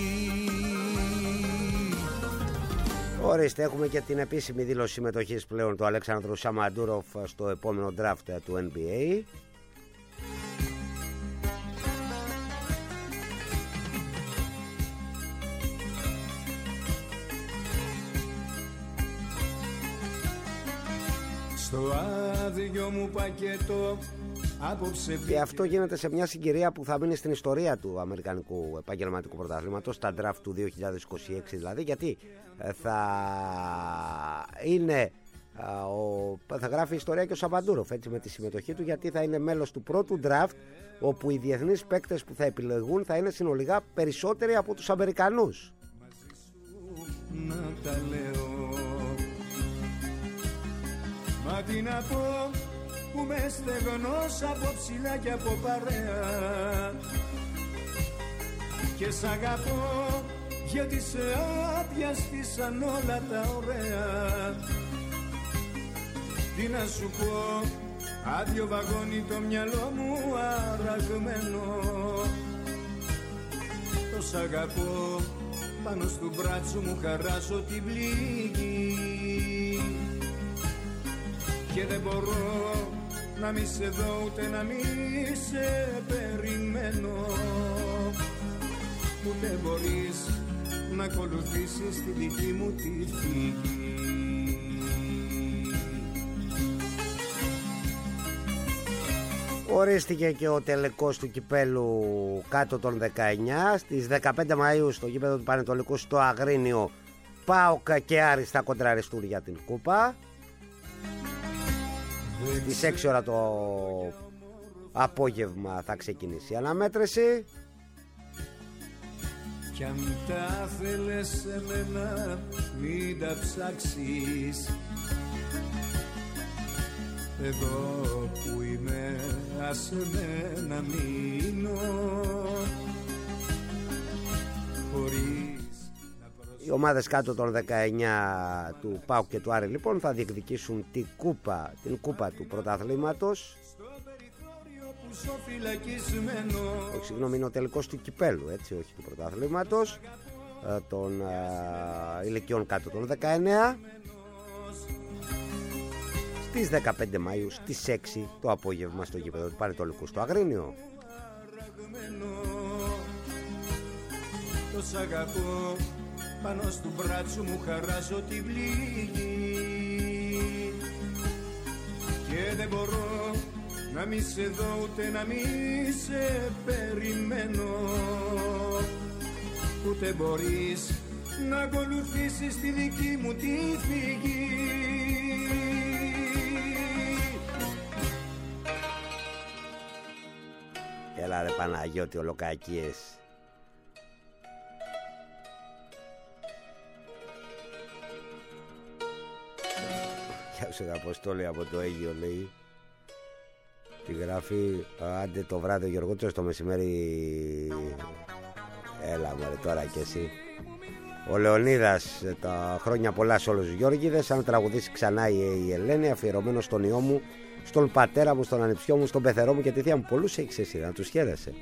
Ορίστε, έχουμε και την επίσημη δήλωση συμμετοχής πλέον του Αλέξανδρου Σαμαντούροφ στο επόμενο draft του N B A. Στο άδειο μου πακέτο απόψε. Και αυτό γίνεται σε μια συγκυρία που θα μείνει στην ιστορία του Αμερικανικού επαγγελματικού πρωταθλήματος, στα draft του δύο χιλιάδες είκοσι έξι δηλαδή, γιατί θα είναι ο, θα γράφει ιστορία και ο Σαμαντούροφ, έτσι, με τη συμμετοχή του, γιατί θα είναι μέλος του πρώτου draft όπου οι διεθνείς παίκτες που θα επιλεγούν θα είναι συνολικά περισσότεροι από τους Αμερικανούς. Να τα λέω. Μα τι να πω που με στεγνός από ψηλά και από παρέα. Και σ' αγαπώ γιατί σε άδειαστησαν όλα τα ωραία. Τι να σου πω, άδειο βαγόνι το μυαλό μου αραγμένο. Το σ' αγαπώ, πάνω στο μπράτσο μου χαράζω την πληγή. Και δεν μπορώ να μη σε δω ούτε να μη σε περιμένω. Ούτε μπορείς να ακολουθήσεις τη δική μου τη φυγή. Ορίστηκε και ο τελικός του κυπέλου κάτω των δεκαεννιά. Στις δεκαπέντε Μαΐου στο γήπεδο του Πανετολικού στο Αγρίνιο, ΠΑΟΚ και Άρης θα κοντραριστούν για την κούπα. Στις έξι ώρα το απόγευμα θα ξεκινήσει η αναμέτρηση. Κι αν τα θέλες σε μένα μην τα ψάξεις. Εγώ που είμαι άσε με να μείνω. Χωρίς οι ομάδες κάτω των δεκαεννιά του ΠΑΟΚ και του Άρη λοιπόν θα διεκδικήσουν την κούπα, την κούπα του πρωταθλήματος. Όχι, συγγνώμη, είναι ο τελικός του κυπέλου, έτσι, όχι του πρωταθλήματος, των α, ηλικιών κάτω των δεκαεννιά. στις δεκαπέντε Μαΐου στις έξι το απόγευμα στο γήπεδο του Πανετολικού στο Αγρίνιο. Το σ' αγαπώ, πάνω στο μπράτσο μου χαράζω τη πληγή και δεν μπορώ να μη σε δω ούτε να μη σε περιμένω, ούτε μπορείς να ακολουθήσεις τη δική μου τη φυγή. Έλα ρε Παναγιώτη ολοκακίες. Γεια σου Αποστόλη από το Αίγυο λέει. Τη γράφει άντε το βράδυ ο Γιωργότσος, το μεσημέρι. Έλα μωρέ τώρα κι εσύ. Ο Λεωνίδας, τα χρόνια πολλά σε όλους τους Γιώργηδες. Αν τραγουδήσει ξανά η Ελένη, αφιερωμένο στον ιό μου, στον πατέρα μου, στον ανιψιό μου, στον πεθερό μου και τη θεία μου. Πολλούς έχεις εσύ, να τους χαίρεσαι.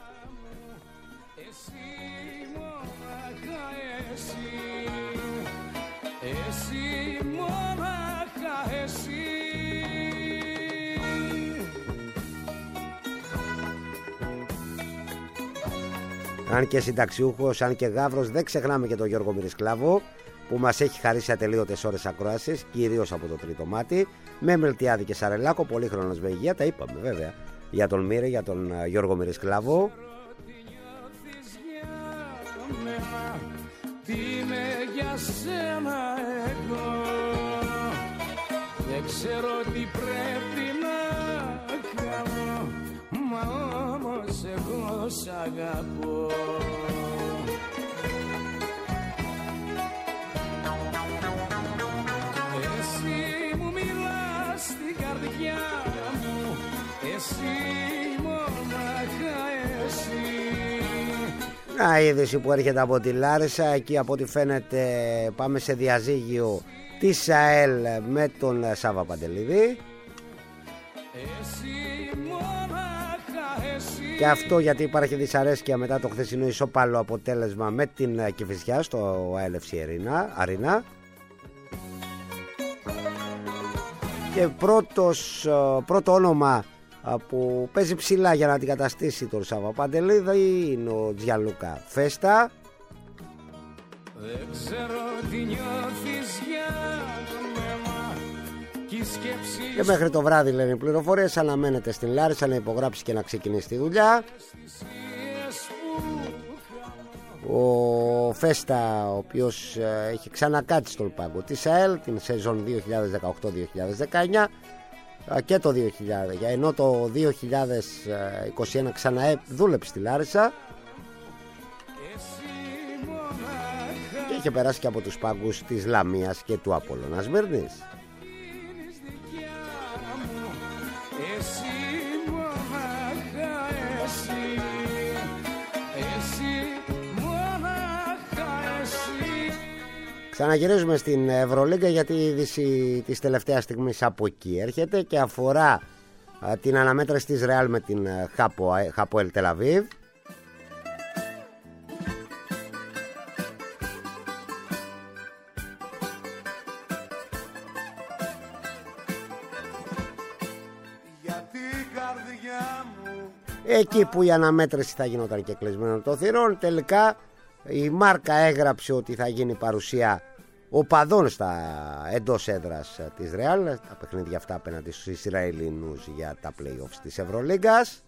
Αν και συνταξιούχος, αν και γάβρος, δεν ξεχνάμε και τον Γιώργο Μυρισκλάβο που μας έχει χαρίσει ατελείωτες ώρες ακροάσεις, κυρίως από το τρίτο μάτι, με Μελτιάδη και Σαρελάκο, πολύχρονος με υγεία, τα είπαμε βέβαια για τον Μύρη, για τον Γιώργο Μυρισκλάβο. Τι είμαι για σένα εγώ, δεν ξέρω τι πρέπει να κάνω, μα όμως εγώ σ' αγαπώ. Εσύ μου μιλάς στην καρδιά μου, εσύ μονάχα εσύ. Να, είδηση που έρχεται από τη Λάρισα. Εκεί από ό,τι φαίνεται πάμε σε διαζύγιο της ΑΕΛ με τον Σάβα Παντελίδη. Και αυτό γιατί υπάρχει δυσαρέσκεια μετά το χθεσινό ισόπαλο αποτέλεσμα με την Κηφισιά στο ΑΕΛ εφ σι Αρινά. Και πρώτος, πρώτο όνομα που παίζει ψηλά για να αντικαταστήσει τον Σάβα Παντελίδη είναι ο Τζιαλούκα Φέστα. Δεν ξέρω τι νιώθεις για μένα και, σκέψεις... και μέχρι το βράδυ λένε οι πληροφορίες. Αναμένεται στην Λάρισα να υπογράψει και να ξεκινήσει τη δουλειά. Ο Φέστα, ο οποίος έχει ξανακάτσει στον πάγκο της ΑΕΛ την σεζόν δύο χιλιάδες δεκαοκτώ δύο χιλιάδες δεκαεννιά και το δύο χιλιάδες, ενώ το δύο χιλιάδες είκοσι ένα ξανά δούλεψε στη Λάρισα και είχε περάσει και από τους πάγκους της Λαμίας και του Απόλλωνα Σμύρνης. Ξαναγυρίζουμε στην Ευρωλίγκα γιατί η είδηση της τελευταίας στιγμής από εκεί έρχεται και αφορά α, την αναμέτρηση της Ρεάλ με την Χαποέλ Τελ Αβίβ. Εκεί που η αναμέτρηση θα γινόταν και κλεισμένο των θυρών, τελικά η Μάρκα έγραψε ότι θα γίνει παρουσία οπαδών στα εντός έδρας της Ρεάλ, τα παιχνίδια αυτά απέναντι στους Ισραηλινούς για τα play-offs της Ευρωλίγκας.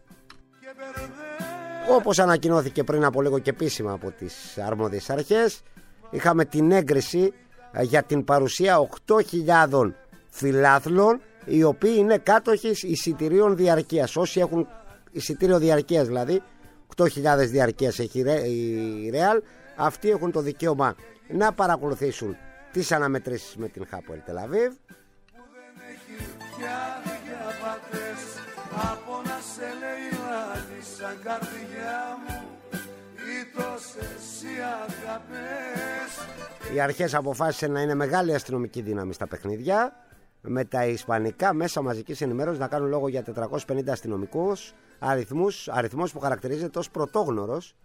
Όπως ανακοινώθηκε πριν από λίγο και επίσημα από τις αρμόδιες αρχές, είχαμε την έγκριση για την παρουσία οκτώ χιλιάδες φιλάθλων, οι οποίοι είναι κάτοχοι εισιτηρίων διαρκείας. Όσοι έχουν εισιτήριο διαρκείας, δηλαδή οκτώ χιλιάδες διαρκείας έχει η Ρεάλ, αυτοί έχουν το δικαίωμα να παρακολουθήσουν τις αναμετρήσεις με την Χαποέλ Τελ Αβίβ. Οι αρχές αποφάσισαν να είναι μεγάλη αστυνομική δύναμη στα παιχνίδια, με τα ισπανικά μέσα μαζικής ενημέρωσης να κάνουν λόγο για τετρακόσιους πενήντα αστυνομικούς, αριθμούς, αριθμός που χαρακτηρίζεται ως πρωτόγνωρος.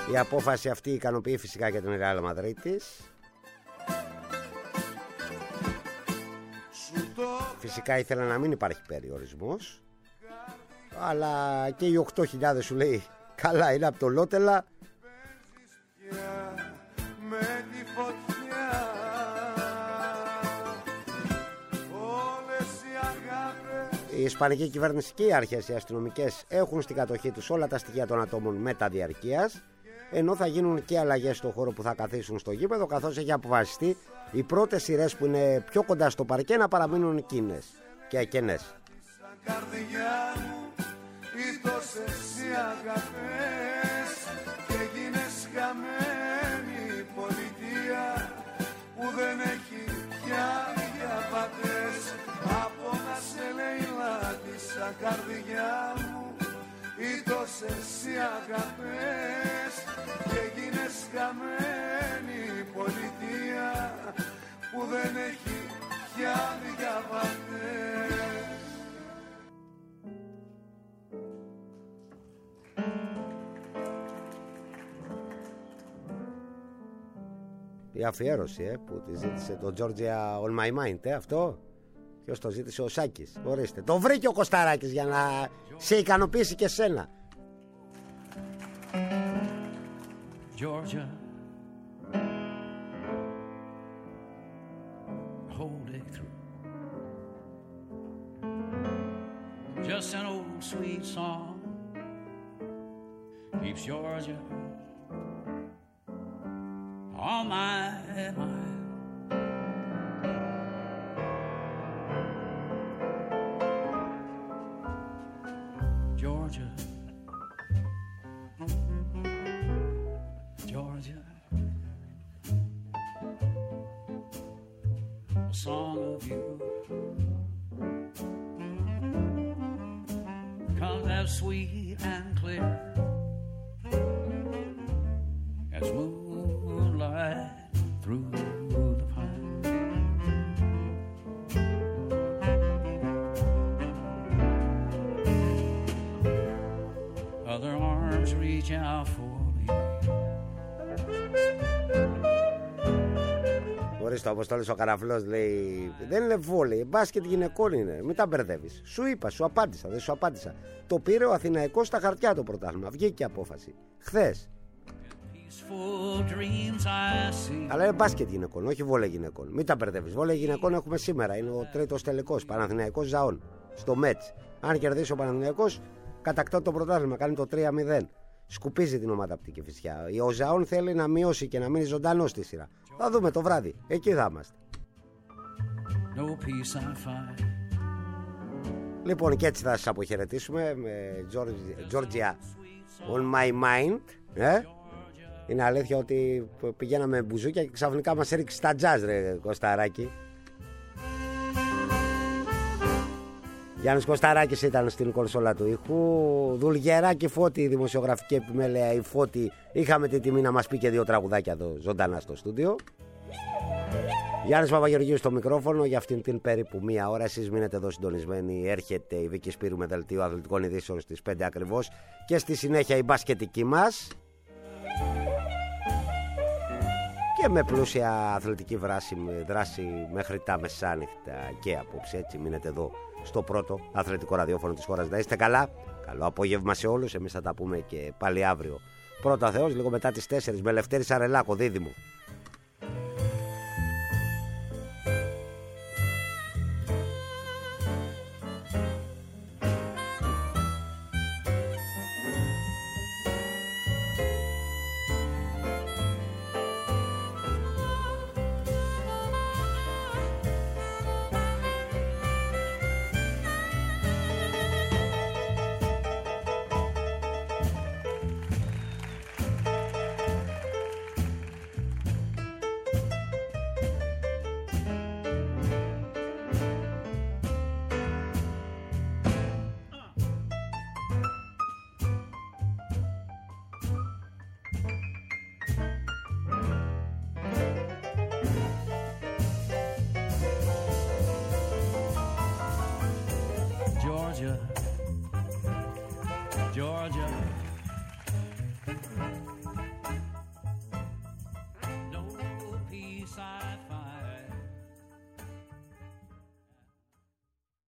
Η απόφαση αυτή ικανοποιεί φυσικά και την Ρεάλ Μαδρίτης. Φυσικά ήθελα να μην υπάρχει περιορισμός, αλλά και οι οκτώ χιλιάδες σου λέει καλά είναι από το Λότελα. Η ισπανική κυβέρνηση και οι αρχές οι αστυνομικές έχουν στην κατοχή τους όλα τα στοιχεία των ατόμων μεταδιαρκείας, ενώ θα γίνουν και αλλαγές στον χώρο που θα καθίσουν στο γήπεδο, καθώς έχει αποφασιστεί οι πρώτες σειρές που είναι πιο κοντά στο παρκέ να παραμείνουν εκείνες και εκενές. Καρδιά μου ή τόσες εσύ αγάπες και γίνες χαμένη πολιτεία που δεν έχει πια διαβατές. Η αφιέρωση ε, που τη ζήτησε το Georgia on my mind, ε, αυτό. Ποιος το ζήτησε? Ο Σάκης. Ορίστε. Το βρήκε ο Κωσταράκης για να σε ικανοποιήσει και σένα. Georgia, hold it through. Just an old sweet song keeps Georgia on my mind. Georgia, Georgia, a song of you comes as sweet and clear as moonlight through the pine. Other arms reach out for me. Ορίστε, όπως το λες ο Καραφλός, λέει δεν είναι βόλεϊ, μπάσκετ γυναικών είναι. Μην τα μπερδεύεις. Σου είπα, σου απάντησα, δεν σου απάντησα. Το πήρε ο Αθηναϊκός στα χαρτιά το πρωτάθλημα. Βγήκε απόφαση χθες. Αλλά είναι μπάσκετ γυναικών, όχι βόλεϊ γυναικών. Μην τα μπερδεύεις. Βόλεϊ γυναικών έχουμε σήμερα. Είναι ο τρίτος τελικός. Παναθηναϊκός Ζαών στο Μέτς. Αν κερδίσει ο Παναθηναϊκός, κατακτά το πρωτάθλημα, κάνει το τρία μηδέν. Σκουπίζει την ομάδα από την Κηφισιά. Ο Ζαών θέλει να μειώσει και να μείνει ζωντανό στη σειρά. Θα δούμε το βράδυ. Εκεί θα είμαστε. No peace I find. Λοιπόν, και έτσι θα σας αποχαιρετήσουμε με Georgia on my mind. Ε? Είναι αλήθεια ότι πηγαίναμε μπουζούκια και ξαφνικά μας έριξε στα τζάζ, ρε Κωσταράκη. Γιάννης Κωσταράκης ήταν στην κονσόλα του ήχου. Δουλγεράκη Φώτη, η δημοσιογραφική επιμέλεια η Φώτη. Είχαμε την τιμή να μας πει και δύο τραγουδάκια εδώ ζωντανά στο στούντιο. Γιάννης Παπαγεωργίου στο μικρόφωνο για αυτήν την περίπου μία ώρα. Εσείς μείνετε εδώ συντονισμένοι. Έρχεται η Βίκη Σπύρου με δελτίο αθλητικών ειδήσεων στις πέντε ακριβώς. Και στη συνέχεια η μπασκετική μας. Και με πλούσια αθλητική δράση, δράση μέχρι τα μεσάνυχτα και απόψε. Έτσι μείνετε εδώ στο πρώτο αθλητικό ραδιόφωνο της χώρας. Να είστε καλά. Καλό απόγευμα σε όλους. Εμείς θα τα πούμε και πάλι αύριο. Πρώτα Θεός, λίγο μετά τις τέσσερις με Λευτέρη Σαρελάκο, δίδυμο. Georgia, Georgia.